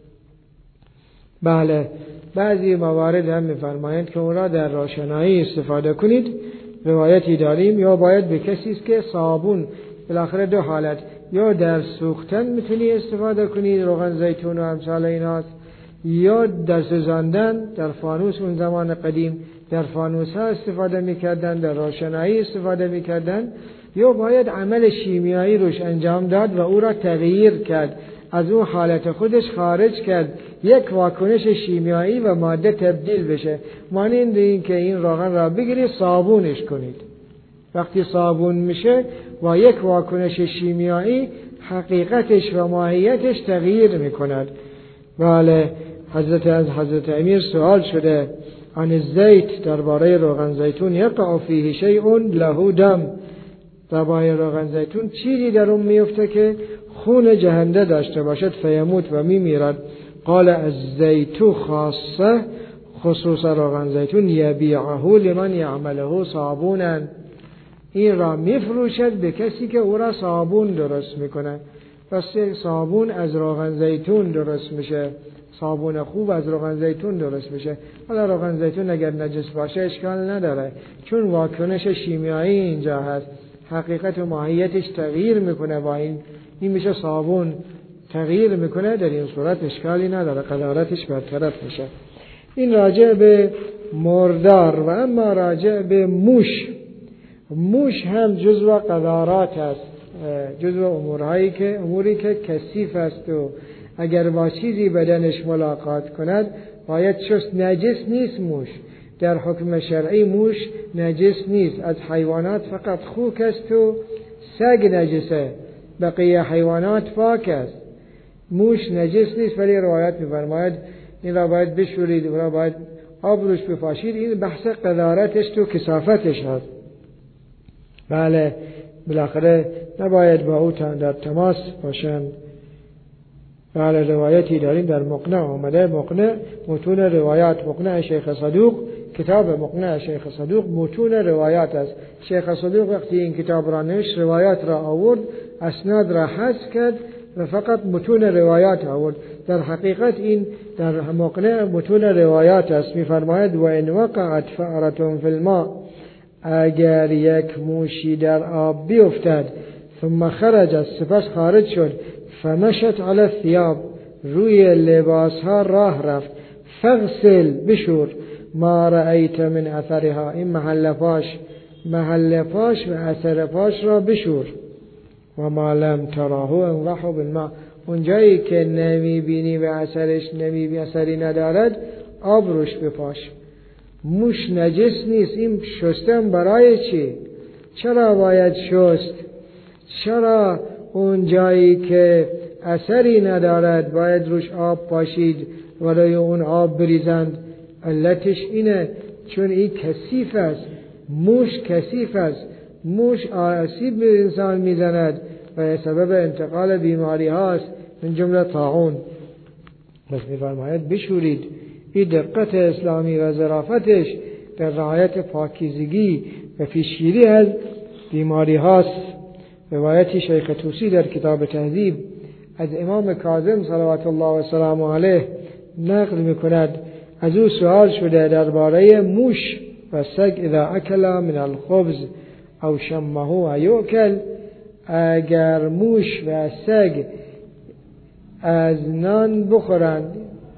بله بعضی موارد هم می‌فرمایند که اون را در روشنایی استفاده کنید. روایتی داریم یا باید به کسی است که صابون، بالاخره دو حالت، یا در سوختن میتونی استفاده کنید، روغن زیتون و امثال ایناست، یا در سوزاندن در فانوس. اون زمان قدیم در فانوس ها استفاده میکردن، در روشنایی استفاده میکردن. یا باید عمل شیمیایی روش انجام داد و او را تغییر کرد، از اون حالت خودش خارج کرد، یک واکنش شیمیایی و ماده تبدیل بشه. مانند این که این روغن را بگیرید صابونش کنید، وقتی صابون میشه و یک واکنش شیمیایی حقیقتش و ماهیتش تغییر میکند. بله حضرت از حضرت امیر سوال شده عن الزیت، درباره روغن زیتون، یقع فیه شیء له دم، درباره روغن زیتون چیزی در اون میفته که خون جهنده داشته باشد، فیموت و میمیرد. قال الزیت خاصه، خصوصا روغن زیتون، یبیعه لمن یعمله صابونا، این را میفروشد به کسی که او را صابون درست میکنه. پس صابون از روغن زیتون درست میشه، صابون خوب از روغن زیتون درست میشه. حالا روغن زیتون اگر نجس باشه اشکال نداره، چون واکنش شیمیایی اینجا هست، حقیقت و ماهیتش تغییر میکنه و این این میشه صابون، تغییر میکنه. در این صورت اشکالی نداره، قذارتش برطرف میشه. این راجع به مردار. و اما راجع به موش، موش هم جزو قذارات است، جزو امورهایی که اموری که کثیف است و اگر با چیزی بدنش ملاقات کند باید شست. نجس نیست موش، در حکم شرعی موش نجس نیست. از حیوانات فقط خوک است و سگ نجسه، بقیه حیوانات پاک است. موش نجس نیست، ولی روایت می‌فرماید این را باید بشورید و را باید آب روش بپاشید. این بحث قذارتش تو کثافتش هست. بله بالاخره نباید با او در تماس باشند. بله روایتی داریم در مقنع آمده، مقنع متون روایات، مقنع شیخ صدوق، کتاب مقنع شیخ صدوق متون روایات است. شیخ صدوق وقتی این کتاب را نوشت روایات را آورد، اسناد را حذف کرد و فقط متون روایات آورد. در حقیقت این در مقنع متون روایات است. می‌فرماید و ان وقعت فأرة فی الماء، اگر یک موشی در آب بیفتد، ثم خرج، سپس خارج شد، فمشت علی الثياب، روی لباس ها راه رفت، فغسل، بشور، ما رأیت من اثرها، این محل پاش محل پاش و اثر پاش را بشور. و ما لم تراه انضحوا بالماء، اونجایی که نمی بینی و اثرش نمی بینی، اثری ندارد، آب روش بپاش. موش نجس نیست. این شستن برای چی؟ چرا باید شست؟ چرا اون جایی که اثری ندارد باید روش آب پاشید برای اون آب بریزند. علتش اینه چون این کثیف است، موش کثیف است، موش آسیب به انسان میزند و سبب انتقال بیماری هاست، من جمله طاعون. بس می‌فرماید بشورید. این دقت اسلامی و ظرافتش در رعایت پاکیزگی و پیشگیری از بیماری هاست. روایتی شیخ طوسی در کتاب تهذیب از امام کاظم صلوات الله و سلامه علیه نقل میکند، از او سوال شده درباره موش و سگ اذا اکل من الخبز او شمه ایوکل، اگر موش و سگ از نان بخورند،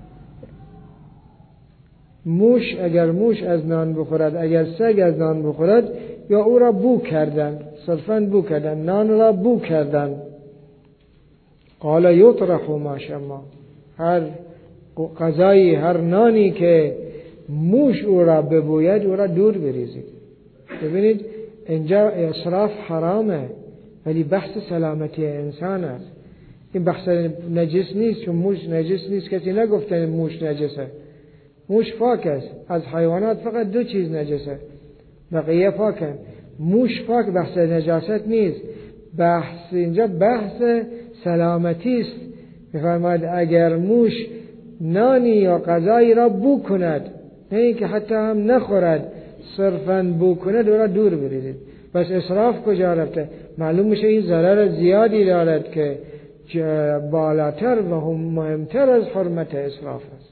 موش اگر موش از نان بخورد، اگر سگ از نان بخورد، یا او را بو کردن، صرفاً بو کردن، نان را بو کردن. قال یطرح ما شما، هر غذایی، هر نانی که موش او را ببوید او را دور بریزید. ببینید اینجا اسراف حرامه، ولی بحث سلامتی انسان است. این بحث نجس نیست، چون موش نجس نیست، کسی نگفته موش نجسه. موش پاک است. از حیوانات فقط دو چیز نجسه، بقیه پاکن. موش پاک، بحث نجاست نیست. بحث اینجا بحث سلامتی است. می‌فرماید اگر موش نانی یا غذایی را بو کند، نه اینکه حتی هم نخورد، صرفاً بو کند، او را دور بریزید. بس اسراف کجا رفته؟ معلوم میشه این ضرر زیادی دارد که بالاتر و هم مهمتر از حرمت اسراف است.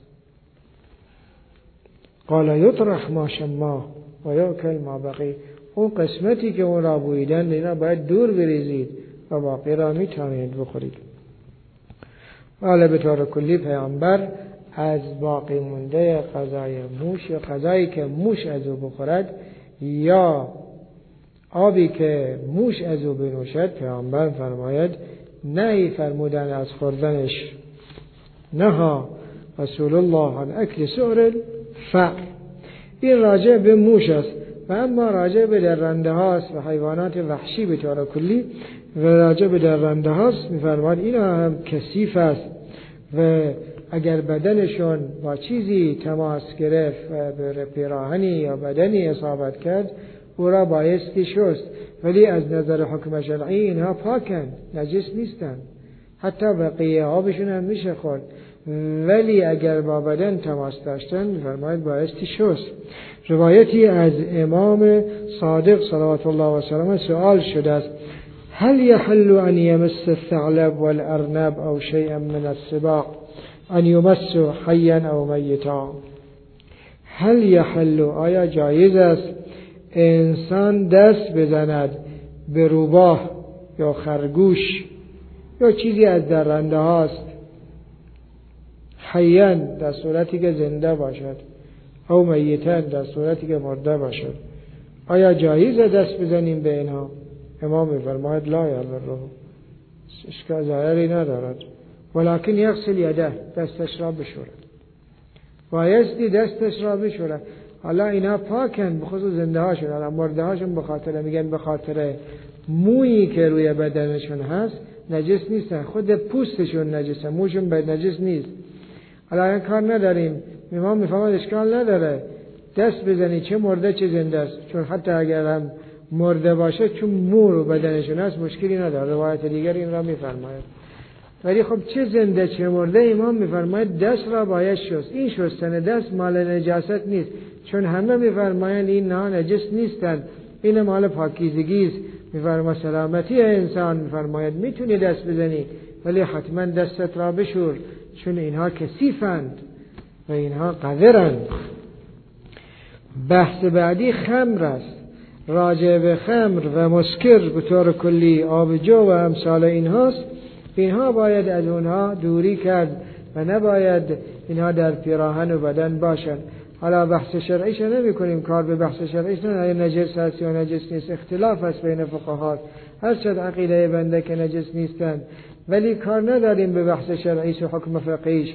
قال یطرح ما شما و یاکل ما بقی، اون قسمتی که اون را بویدن اینا باید دور بریزید و باقی را میتونید بخورید. حالا به طور کلی پیامبر از باقی مونده غذای موش یا غذایی که موش از او بخورد یا آبی که موش از او بنوشد، پیامبر فرماید نهی فرمودن از خوردنش. نها رسول الله عن اکل سؤر الفأر. این راجع به موش است و اما راجع به درنده هاست و حیوانات وحشی به طور کلی و راجع به درنده هاست. می‌فرماید اینا هم کثیف است و اگر بدنشون با چیزی تماس گرفت و به پیراهنی یا بدنی اصابت کرد، او را بایستی شست. ولی از نظر حکم شرعی اینها پاکن، نجس نیستن، حتی بقیه آبشون هم میشه خورد. ولی اگر با بدن تماس داشتن، می‌فرماید بایستی شست. روایتی از امام صادق صلوات الله و سلامه سؤال شده است: هل يحل ان يمس الثعلب والارنب او شيئا من السباع ان يمس حيا او میتا؟ هل يحل، آیا جایز است انسان دست بزند به روباه یا خرگوش یا چیزی از درنده هاست، حیاً در صورتی که زنده باشد او میتاً در صورتی که مرده باشد، آیا جایز دست بزنیم به اینها؟ امام می‌فرماید لا یضره، اشکال ضرری ندارد، ولکن یغسل یده، دستش را بشورد، بایستی دستش را بشورد. حالا اینا پاکن، بخصوص زنده هاشون، حالا مرده هاشون به خاطر میگن به خاطر مویی که روی بدنشون هست نجس نیستن، خود پوستشون نجسه، موشون به نجس نیست. حالا این کار نداریم، امام میفهمد اشکال نداره دست بزنی، چه مرده چه زنده است، چون حتی اگر هم مرده باشه چون مو رو بدنشون هست مشکلی نداره. روایت دیگر این را میفرماید. ولی خب چه زنده چه مرده، امام میفرماید دست را باید شست. این شستن دست مال نجاست نیست، چون همه میفرمایند این نه نجس نیستند، این مال پاکیزگی است. میفرماید سلامتی انسان، میفرماید میتونی دست بزنی ولی حتما دستت را بشور، چون اینها کثیفند و اینها قذرند. بحث بعدی خمر است. راجع به خمر و مسکر به طور کلی، آبجو و امثال اینهاست. اینها باید از اونها دوری کرد و نباید اینها در پیراهن و بدن باشند. حالا بحث شرعیش نمی کنیم، کار به بحث شرعیش نه، نجس هست یا نجس نیست، اختلاف است بین فقها. هر چند عقیده بنده که نجس نیستند، ولی کار نداریم به بحث شرعیش و حکم فقهیش.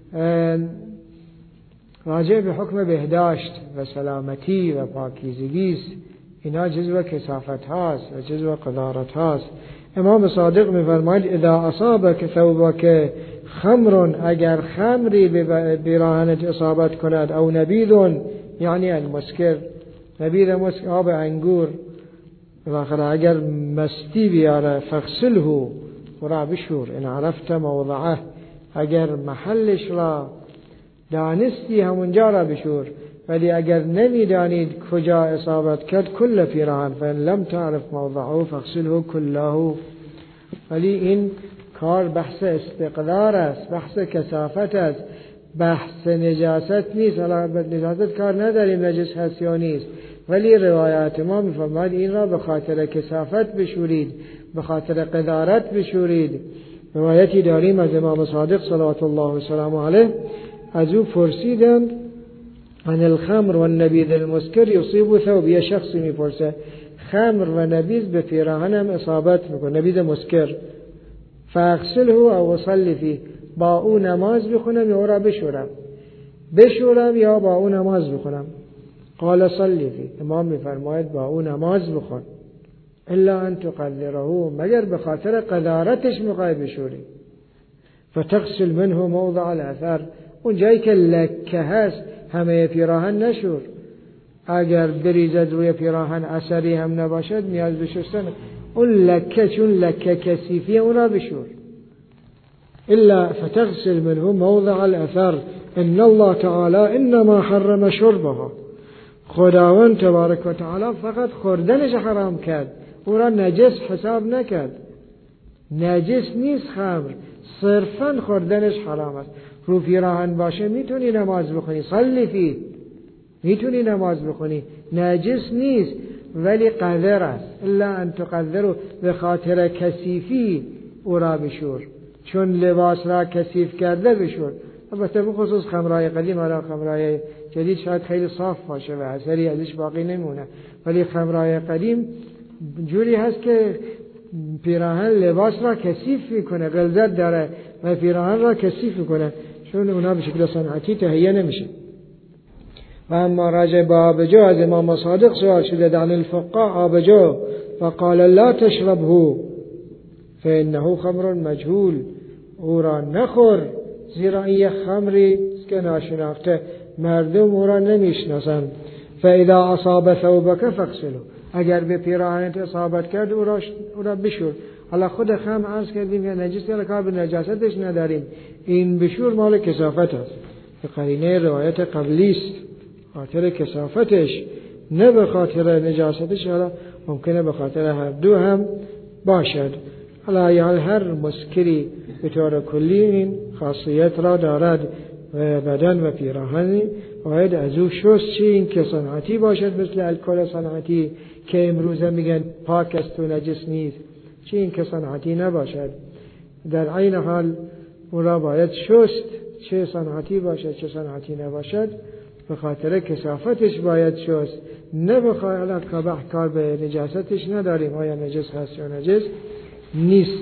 راجع به حکم بهداشت و سلامتی و پاکیزگی است. اینا جزو کثافت هاست و جزو قذارت هاست. امام صادق می‌فرماید اذا اصابك ثوبك خمر اگر خمری به پیراهنت اصابت کند، او نبیذ یعنی المسکر، نبیذ مسکر آب انگور بالاخره اگر مستی بیاره، فغسله او را بشور، ان عرفت موضعه اگر محلش را دانستی همونجا را بشور، ولی اگر نمیدانید کجا اصابت کرد کل پیراهن، فان لم تعرف موضعه فغسله کله. ولی این کار بحث استقدار است، بحث کثافت است، بحث نجاست نیست. حالا نجاست کار نداریم نجس هست یا نیست، ولی روایات ما میفرماید این را به خاطر کثافت بشورید، به خاطر قدارت بشورید. روایتی داریم از امام صادق صلوات الله و سلامه علیه، از او پرسیدند عن الخمر و النبیذ المسکر یصیب ثوب. یه شخصی میپرسه خمر و نبیذ به پیراهنم اصابت میکنه، نبیذ مسکر، فاغسله او اصلی فیه، با او نماز بخونم یا او را بشورم، بشورم یا با او نماز بخونم؟ قال صلی فیه، امام میفرماید با او نماز بخون، الا ان تقدره، مگر به خاطر قدارتش میخوای بشوری، فتغسل منه موضع الاثر، اون جایی که لکه هست همه پیراهن نشور، اگر بریزد روی پیراهن اثری هم نباشد نیاز به شستن، اون لکه چون لکه کثیفی اون را بشور. الا فتغسل منه موضع الاثر ان الله تعالی انما حرم شربها، خداوند تبارک و تعالی فقط خوردنش حرام کرد، او را نجس حساب نکرد. نجس نیست خمر، صرفا خوردنش حرام است. رو پیراهن باشه میتونی نماز بخونی، صلی فی، میتونی نماز بخونی، نجس نیست، ولی قذر است. الا ان تقذر، به خاطر کثیفی او را بشور، چون لباس را کثیف کرده بشور. البته بخصوص خمرای قدیم، حالا خمرای جدید شاید خیلی صاف باشه و اثری ازش باقی نمونه، ولی خمرای قدیم جوری هست که پیراهن لباس را کثیف میکنه، غلظت داره و پیراهن را کثیف میکنه، چون اونا به شکل صنعتی تهیه نمیشه. و اما راجع به آبجو از امام صادق سوال شده در الفقاء آبجو، فقال لا تشربه فانه خمر مجهول، او را نخور زیرا این خمری که ناشناخته، مردم او را نمیشناسند. فاذا اصاب ثوبك فاغسله، اگر به پیراهنت اصابت کرد او را, او را بشور. حالا خود خمر عرض کردیم یا نجس یا کار به نجاستش نداریم، این بشور مال کثافت است، به قرینه روایت قبلی است، خاطر کثافتش نه به خاطر نجاستش، حالا ممکنه به خاطر هر دو هم باشد. حالا یا هر مسکری به طور کلی این خاصیت را دارد و بدن و پیراهن باید از او شست، چه این که صنعتی باشد مثل الکل صنعتی که امروزه میگن پاک است و نجس نیست، چه این که صنعتی نباشد. در عین حال اون را باید شست، چه صنعتی باشد چه صنعتی نباشد، به خاطر کثافتش باید شست، نه به خاطر کبح کار به نجاستش نداریم، آیا نجس هست یا نجس نیست.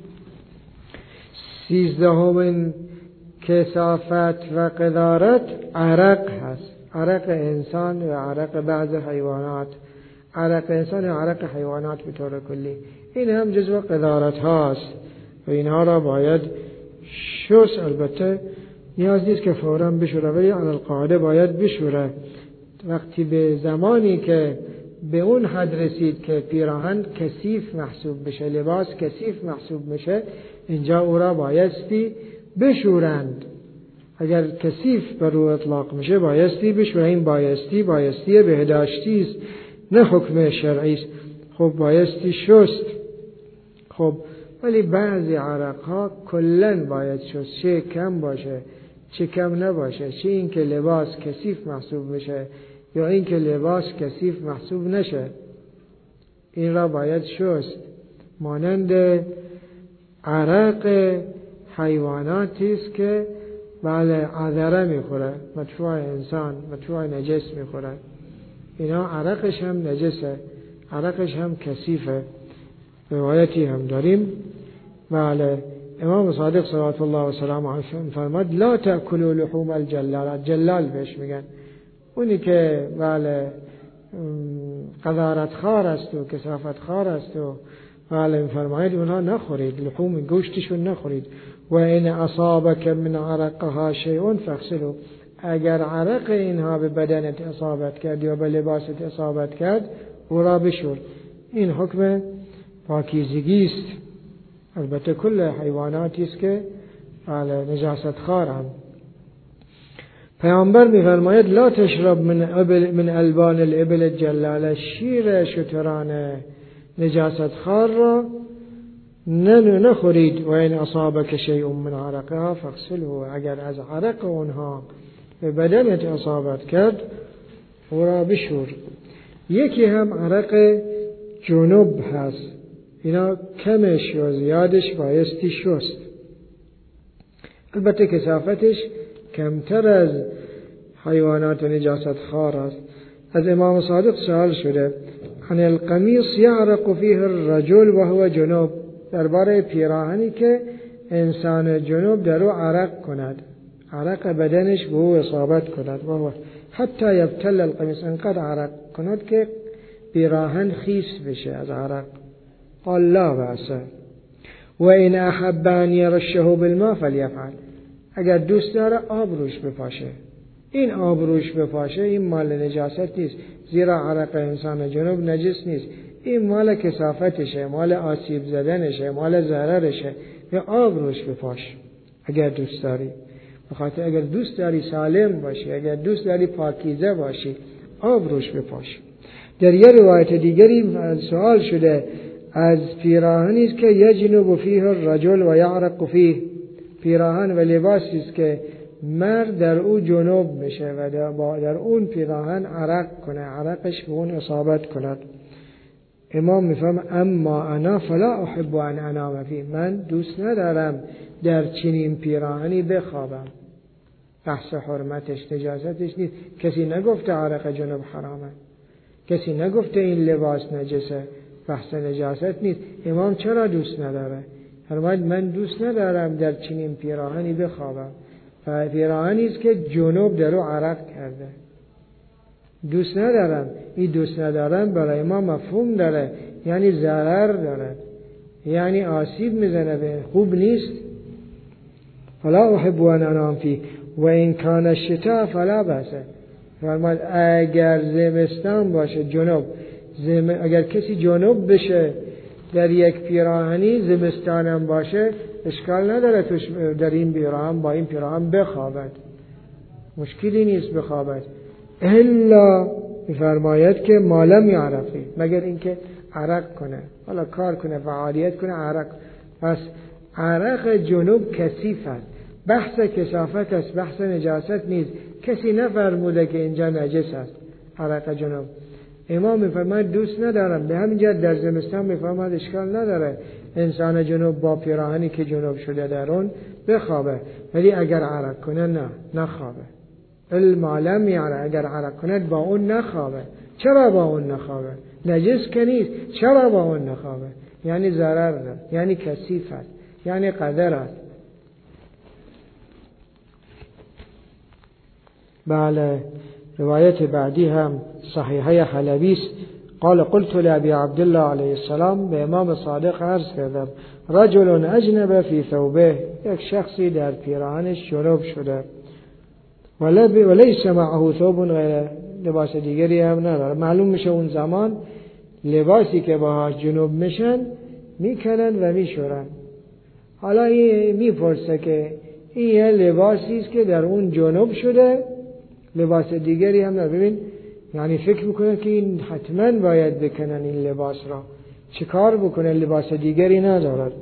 سیزدهمین کثافت و قدارت عرق هست، عرق انسان و عرق بعض حیوانات، عرق انسان و عرق حیوانات به طور کلی، این هم جزو قدارت هاست و اینها را باید شست. البته نیاز نیست که فوراً بشوره، ولی علی القاعده باید بشوره. وقتی به زمانی که به اون حد رسید که پیراهن کثیف محسوب بشه، لباس کثیف محسوب بشه، اینجا او را بایستی بشورند. اگر کثیف بر او اطلاق میشه بایستی بشوره. این بایستی بایستی بهداشتی است، نه حکم شرعی است. خب بایستی شست. خب ولی بعضی عرق ها کلن باید شست، چه کم باشه چه کم نباشه، چه این که لباس کثیف محسوب بشه یا این که لباس کثیف محسوب نشه، این را باید شست. مانند عرق حیواناتی است که بله عذره میخوره، مدفوع انسان مدفوع نجس میخوره، اینا عرقش هم نجسه، عرقش هم کثیفه. روایتی هم داریم بله امام صادق صلوات الله و سلام علیه فرمود لا تأکلوا لحوم الجلال، جلال بهش میگن، اونی که بله قذارت خار است و کثافت خار است و بله میفرماید اونها نخورید، لحوم گوشتشون نخورید. و این اصابک من عرقها شیء فاغسله، اگر عرق اینها به بدنت اصابت کرد یا به لباست اصابت کرد او را بشور. این حکم پاکیزگی است. البته کل حیواناتی است که بله نجاست خوارند. پیامبر میفرماید لا تشرب من ابل من البان الابل الجلاله، شیر شتران نجاست خوار را نخورید. و این اصابک شیء من عرقها فاغسله، اگر از عرق اونها به بدنت اصابت کرد او را بشور. یکی هم عرق جنوب هست، اینا کمش یا زیادش بایستی شست. البته کثافتش کمتر از حیوانات نجاست خوار است. از امام صادق سوال شده عن القمیص یعرق فیه الرجل و هو جنوب، درباره پیراهنی که انسان جنوب در او عرق کند، عرق بدنش به او اصابت کند، و هو حتی یبتل القمیص، انقدر عرق کند که پیراهن خیس بشه از عرق. قال لا بأس و این احب ان یرشه بالماء فلیفعل، اگر دوست داره آب روش بپاشه. این آب روش بپاشه این مال نجاست نیست، زیرا عرق انسان جنوب نجس نیست. این مال کثافتشه، مال آسیب زدنشه، مال ضررشه. به آب روش بپاش اگر دوست داری. بخاطر اگر دوست داری سالم باشی، اگر دوست داری پاکیزه باشی، آب روش بپاش. در یه روایت دیگری سوال شده از پیراهنی است که یجنب فیه الرجل و یعرق فیه، پیراهن و لباسی است که مرد در او جنوب بشه و در اون پیراهن عرق کنه، عرقش به اون اصابت کند. امام میفهم اما انا فلا احب ان انام فیه، من دوست ندارم در چنین پیراهنی بخوابم. بحث حرمتش نجاستش نیست. کسی نگفته عرق جنوب حرامه، کسی نگفته این لباس نجسه، بحث نجاست نیست. امام چرا دوست نداره؟ فرماید من دوست ندارم در چنین پیراهنی بخوابم. و پیراهنی است که جنوب در او عرق کرده، دوست ندارم. این دوست ندارم برای ما مفهوم داره، یعنی ضرر داره، یعنی آسیب میزنه، به خوب نیست. فلا احب ان انام فیه و این کان الشتاء فلا بأس، فرماید اگر زمستان باشه جنوب، زم... اگر کسی جنوب بشه در یک پیراهنی زمستانم باشه اشکال نداره توش در این پیراهن با این پیراهن بخوابد، مشکلی نیست بخوابد. الا میفرماید که مالم یعرفی، مگر اینکه عرق کنه، حالا کار کنه، فعالیت کنه، عرق. پس عرق جنوب کثیف است. بحث کثافت است، بحث نجاست نیست. کسی نفرموده که اینجا نجس است عرق جنوب. امام میفرماید دوست ندارم. به همین جهت در زمستان میفرماید اشکال نداره انسان جنوب با پیراهنی که جنوب شده در اون بخوابه، ولی اگر عرق کنه نه نخوابه. المعلم یعنی اگر عرق کنه با اون نخوابه. چرا با اون نخوابه؟ نجس که نیست. چرا با اون نخوابه؟ یعنی ضرر داره، یعنی کثیف است، یعنی قدر است. بله. روایت بعدی هم صحیحه حلبی است. قال قلت لأبي عبد الله علیه السلام، به امام صادق عرض کردم رجل اجنب فی ثوبه، یک شخصی در پیراهنش جنوب شده، ولیس معه ثوب غیر، لباس دیگری هم نداره. معلوم میشه اون زمان لباسی که باهاش جنوب میشن میکنن و میشورن. حالا این میپرسه که این یه لباسی است که در اون جنوب شده، لباس دیگری هم نداره. ببین یعنی فکر میکنه که این حتما باید بکنن این لباس را، چه کار بکنه لباس دیگری ندارد.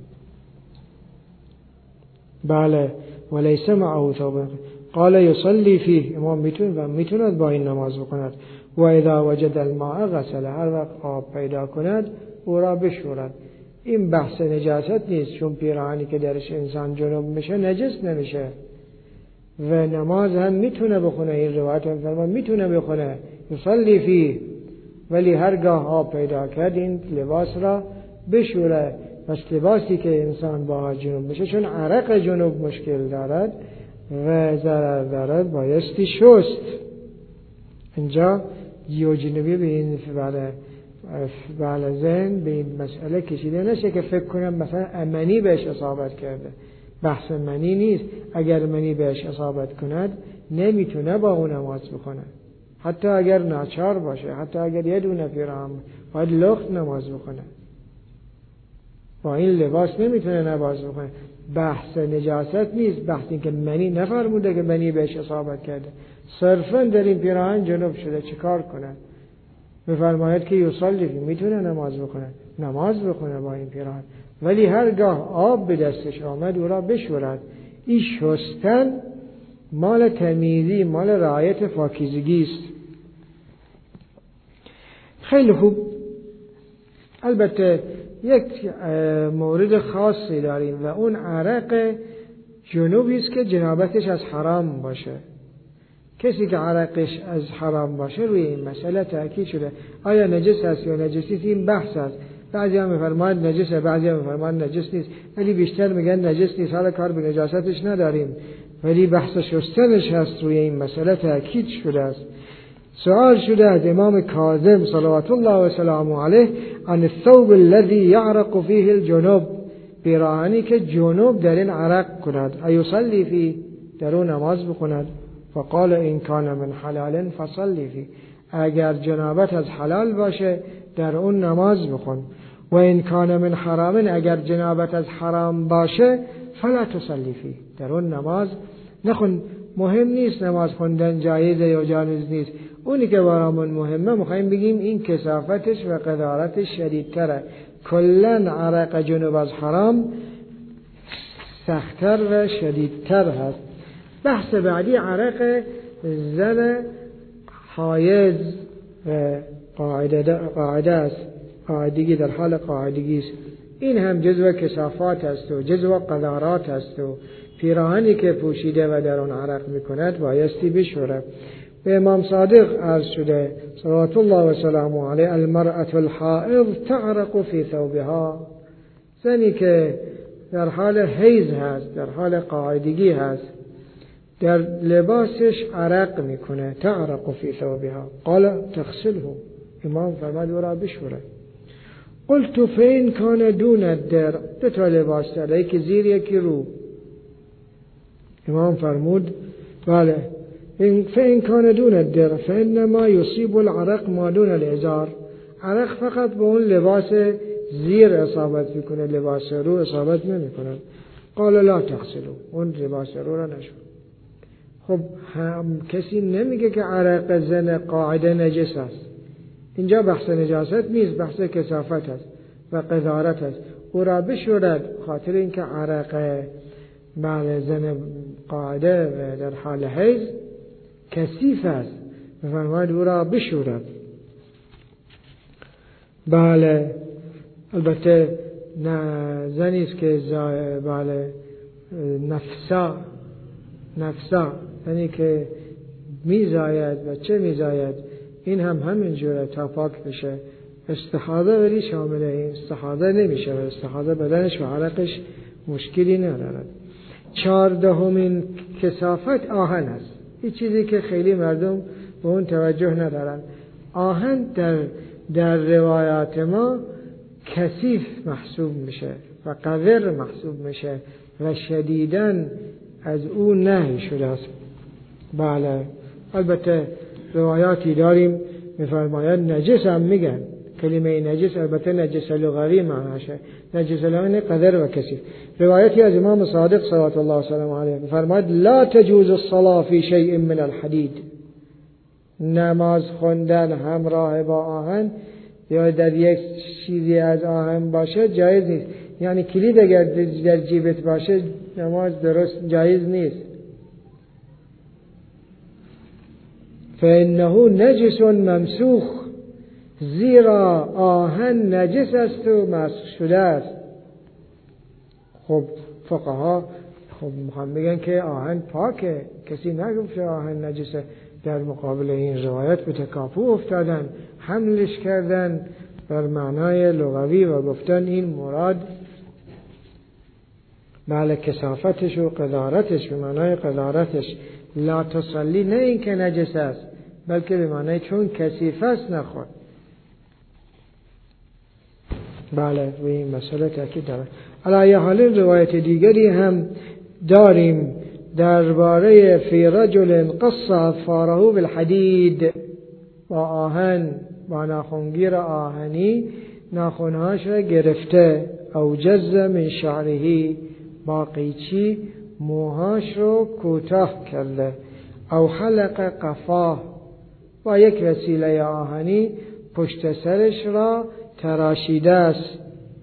بله. ولیس معه ثوب قال یصلی فیه، امام میتونه و میتوند با این نماز بکند. و اذا وجد الماء غسل، هر وقت آب پیدا کند او را بشورد. این بحث نجاست نیست، چون پیراهنی که درش انسان جنوب میشه نجس نمیشه و نماز هم میتونه بخونه. این روایت هم فرمان میتونه بخونه یصلی فیه، ولی هرگاه آب پیدا کرد این لباس را بشوره. پس لباسی که انسان با جنوب میشه چون عرق جنوب مشکل دارد و ضرر دارد بایستی شست. اینجا جیو جنوبی به این بله بله ذهن به این مسئله کشیده نشه که فکر کنم مثلا منی بهش اصابت کرده. بحث منی نیست. اگر منی بهش اصابت کند نمیتونه با اون نماز بکنه، حتی اگر ناچار باشه، حتی اگر یه دونه پیراهن باید لخت نماز بکنه، با این لباس نمیتونه نماز بکنه. بحث نجاست نیست، بحث این که منی نفرموده که منی بهش اصابت کرده، صرفا در این پیراهن جنوب شده چیکار کنه؟ میفرماید که یصلی فی، میتونه نماز بکنه، نماز بکنه با این پیراهن، ولی هرگاه آب به دستش آمد او را بشورد. این شستن مال تمیزی، مال رعایت پاکیزگی است. خیلی خوب. البته یک مورد خاصی داریم و اون عرق جنوبی است که جنابتش از حرام باشه. کسی که عرقش از حرام باشه روی این مسئله تأکید شده. آیا نجس است یا نجسی است؟ این بحث است. بعضی هم می‌فرمایند نجسه، بعضی هم می‌فرمایند نجس نیست، ولی بیشتر میگن نجس نیست. حالا کار به نجاستش نداریم، ولی بحث شستنش هست. روی این مسئله تأکید شده است. سوال شده از امام کاظم صلوات الله و سلامه علیه عن الثوب الذي يعرق فيه الجنوب، پیراهنی که جنوب در این عرق کند، ایصلی فی، در اون نماز بکند. فقال این کان من حلال فصلی فی، اگر جنابت از حلال باشه در اون نماز بکن. و این کان من حرام، اگر جنابت از حرام باشه فلا تصلی فی، در اون نماز نخون. مهم نیست نماز خوندن جایزه یا جایز نیست، اونی که برامون مهمه میخوایم بگیم این کثافتش و قذارتش شدیدتره. کلن عرق جنوب از حرام سختتر و شدیدتر هست. بحث بعدی عرق زن حایض و قاعده قاعده است، قاعدگی در حال قاعدگی است. این هم جزو کثافات است و جزو قذارات است و پیراهنی که پوشیده و در آن عرق میکند بایستی بشوره. به امام صادق عرض شده صلوات الله و سلامه علیه المرأة الحائض تعرق فی ثوبها، زنی که در حال حیض هست، در حال قاعدگی هست، در لباسش عرق میکنه. تعرق فی ثوبها قال تغسله، امام فرمود او را بشوره. قلت فین کان دون الدر، دو تا لباس داره، یکی زیر یکی رو. امام فرمود بله فین کان دون الدر فانما یصیب العرق ما دون الازار، عرق فقط به اون لباس زیر اصابت میکنه، لباس رو اصابت نمیکنه. قال لا تغسلوا، اون لباس رو را نشون. خب هم کسی نمیگه که عرق زن قاعده نجس است. اینجا بحث نجاست نیست، بحث کثافت است و قذارت است. او را بشورد، خاطر اینکه عرق بله زن قاعده و در حال حیض کثیف است، فرماید او را بشورد. بله البته نه زنی است که بله نفسا نفسا یعنی که میزاید و چه میزاید، این هم همین جوره تا پاک بشه. استحاضه ولی شامل این استحاضه نمیشه و استحاضه بدنش و عرقش مشکلی ندارد. چهاردهمین کثافت آهن است. این چیزی که خیلی مردم به اون توجه ندارن. آهن در در روایات ما کثیف محسوب میشه و قذر محسوب میشه و شدیداً از او نهی شده است. بله البته روایاتی داریم میفرماید نجس هم میگن. کلمه نجس البته نجس لغوی معناشه، نجس لغوی قذر و کثیف. روایتی از امام صادق صلوات الله وسلم علیه میفرماید لا تجوز الصلاة فی شیء من الحدید، نماز خوندن همراه با آهن یا در یک چیزی از آهن باشه جایز نیست. یعنی کلید اگر در جیبت باشه نماز درست جایز نیست. فإنه نجس ممسوخ، زیرا آهن نجس است و مسخ شده است. خب فقها خب میخوام بگن که آهن پاکه، کسی نگفته آهن نجسه. در مقابل این روایت به تکاپو افتادن، حملش کردن بر معنای لغوی و گفتن این مراد بله کثافتش و قذارتش، به معنای قذارتش. لا تصلی نه این که نجس است، بلکه به معنای چون کثیف است نخور. بله روی این مسئله تاکید دارم. علی حال روایت دیگری هم داریم درباره فی رجل قص اظفاره بالحدید، با آهن با ناخنگیر آهنی ناخنهاش را گرفته، او جز من شعرهی با قیچی موهاش رو کوتاه کرده، او حلق قفاه با یک وسیله آهنی پشت سرش را تراشیده است.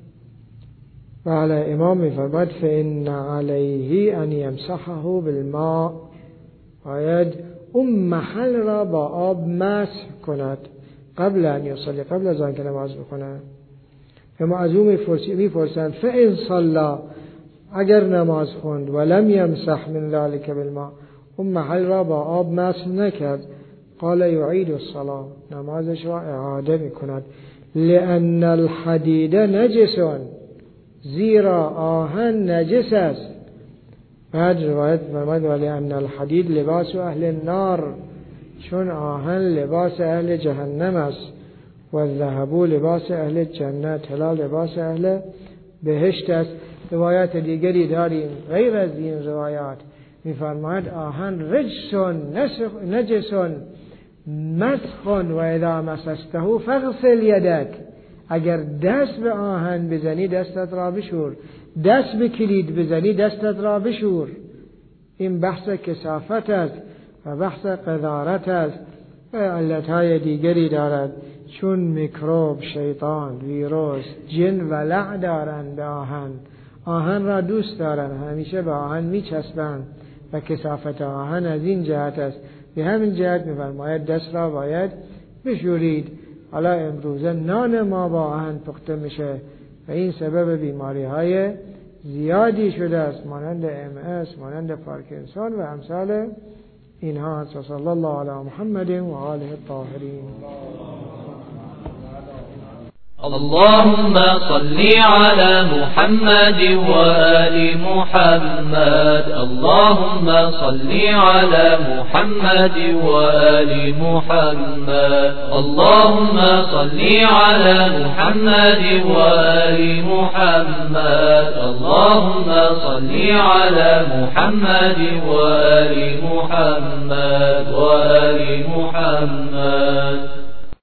بله امام می‌فرماید فإن علیه ان یمسحه بالماء، باید اون محل را با آب مسح کند قبل ان یصلی، قبل از آنکه نماز بخونه. اما از اون میپرسند فإن صلی، اگر نماز خوند ولم یمسح من ذلك بالماء، اون محل را با آب مسح نکرد، قال یعید الصلاة، نمازش را اعاده میکند. لأن الحدید نجسون، زیرا آهن نجس است. بعد روایت فرماید ولی ان الحدید لباس اهل النار، چون آهن لباس اهل جهنم است، و الذهب لباس اهل جنت، طلا لباس اهل بهشت است. روایات دیگری داریم غیر از این روایات، میفرماید آهن رجسون نجسون مسخون و اذا مسسته فاغسل یدک، اگر دست به آهن بزنی دستت را بشور، دست به کلید بزنی دستت را بشور. این بحث کثافت است و بحث قذارت است و علتهای دیگری دارد، چون میکروب، شیطان، ویروس، جن و لع دارند به آهن، آهن را دوست دارند، همیشه به آهن میچسبند و کثافت آهن از این جهت است. به همین جهت میفرماید دست را باید بشورید. حالا امروزه نان ما با آهن پخته میشه و این سبب بیماری های زیادی شده است، مانند ام اس، مانند پارکینسون و امثال اینها. صلی الله علی محمد و آله الطاهرین. اللهم صل على محمد وآل محمد، اللهم صل على محمد وآل محمد، اللهم صل على محمد وآل محمد، اللهم صل على محمد وآل محمد وآل محمد.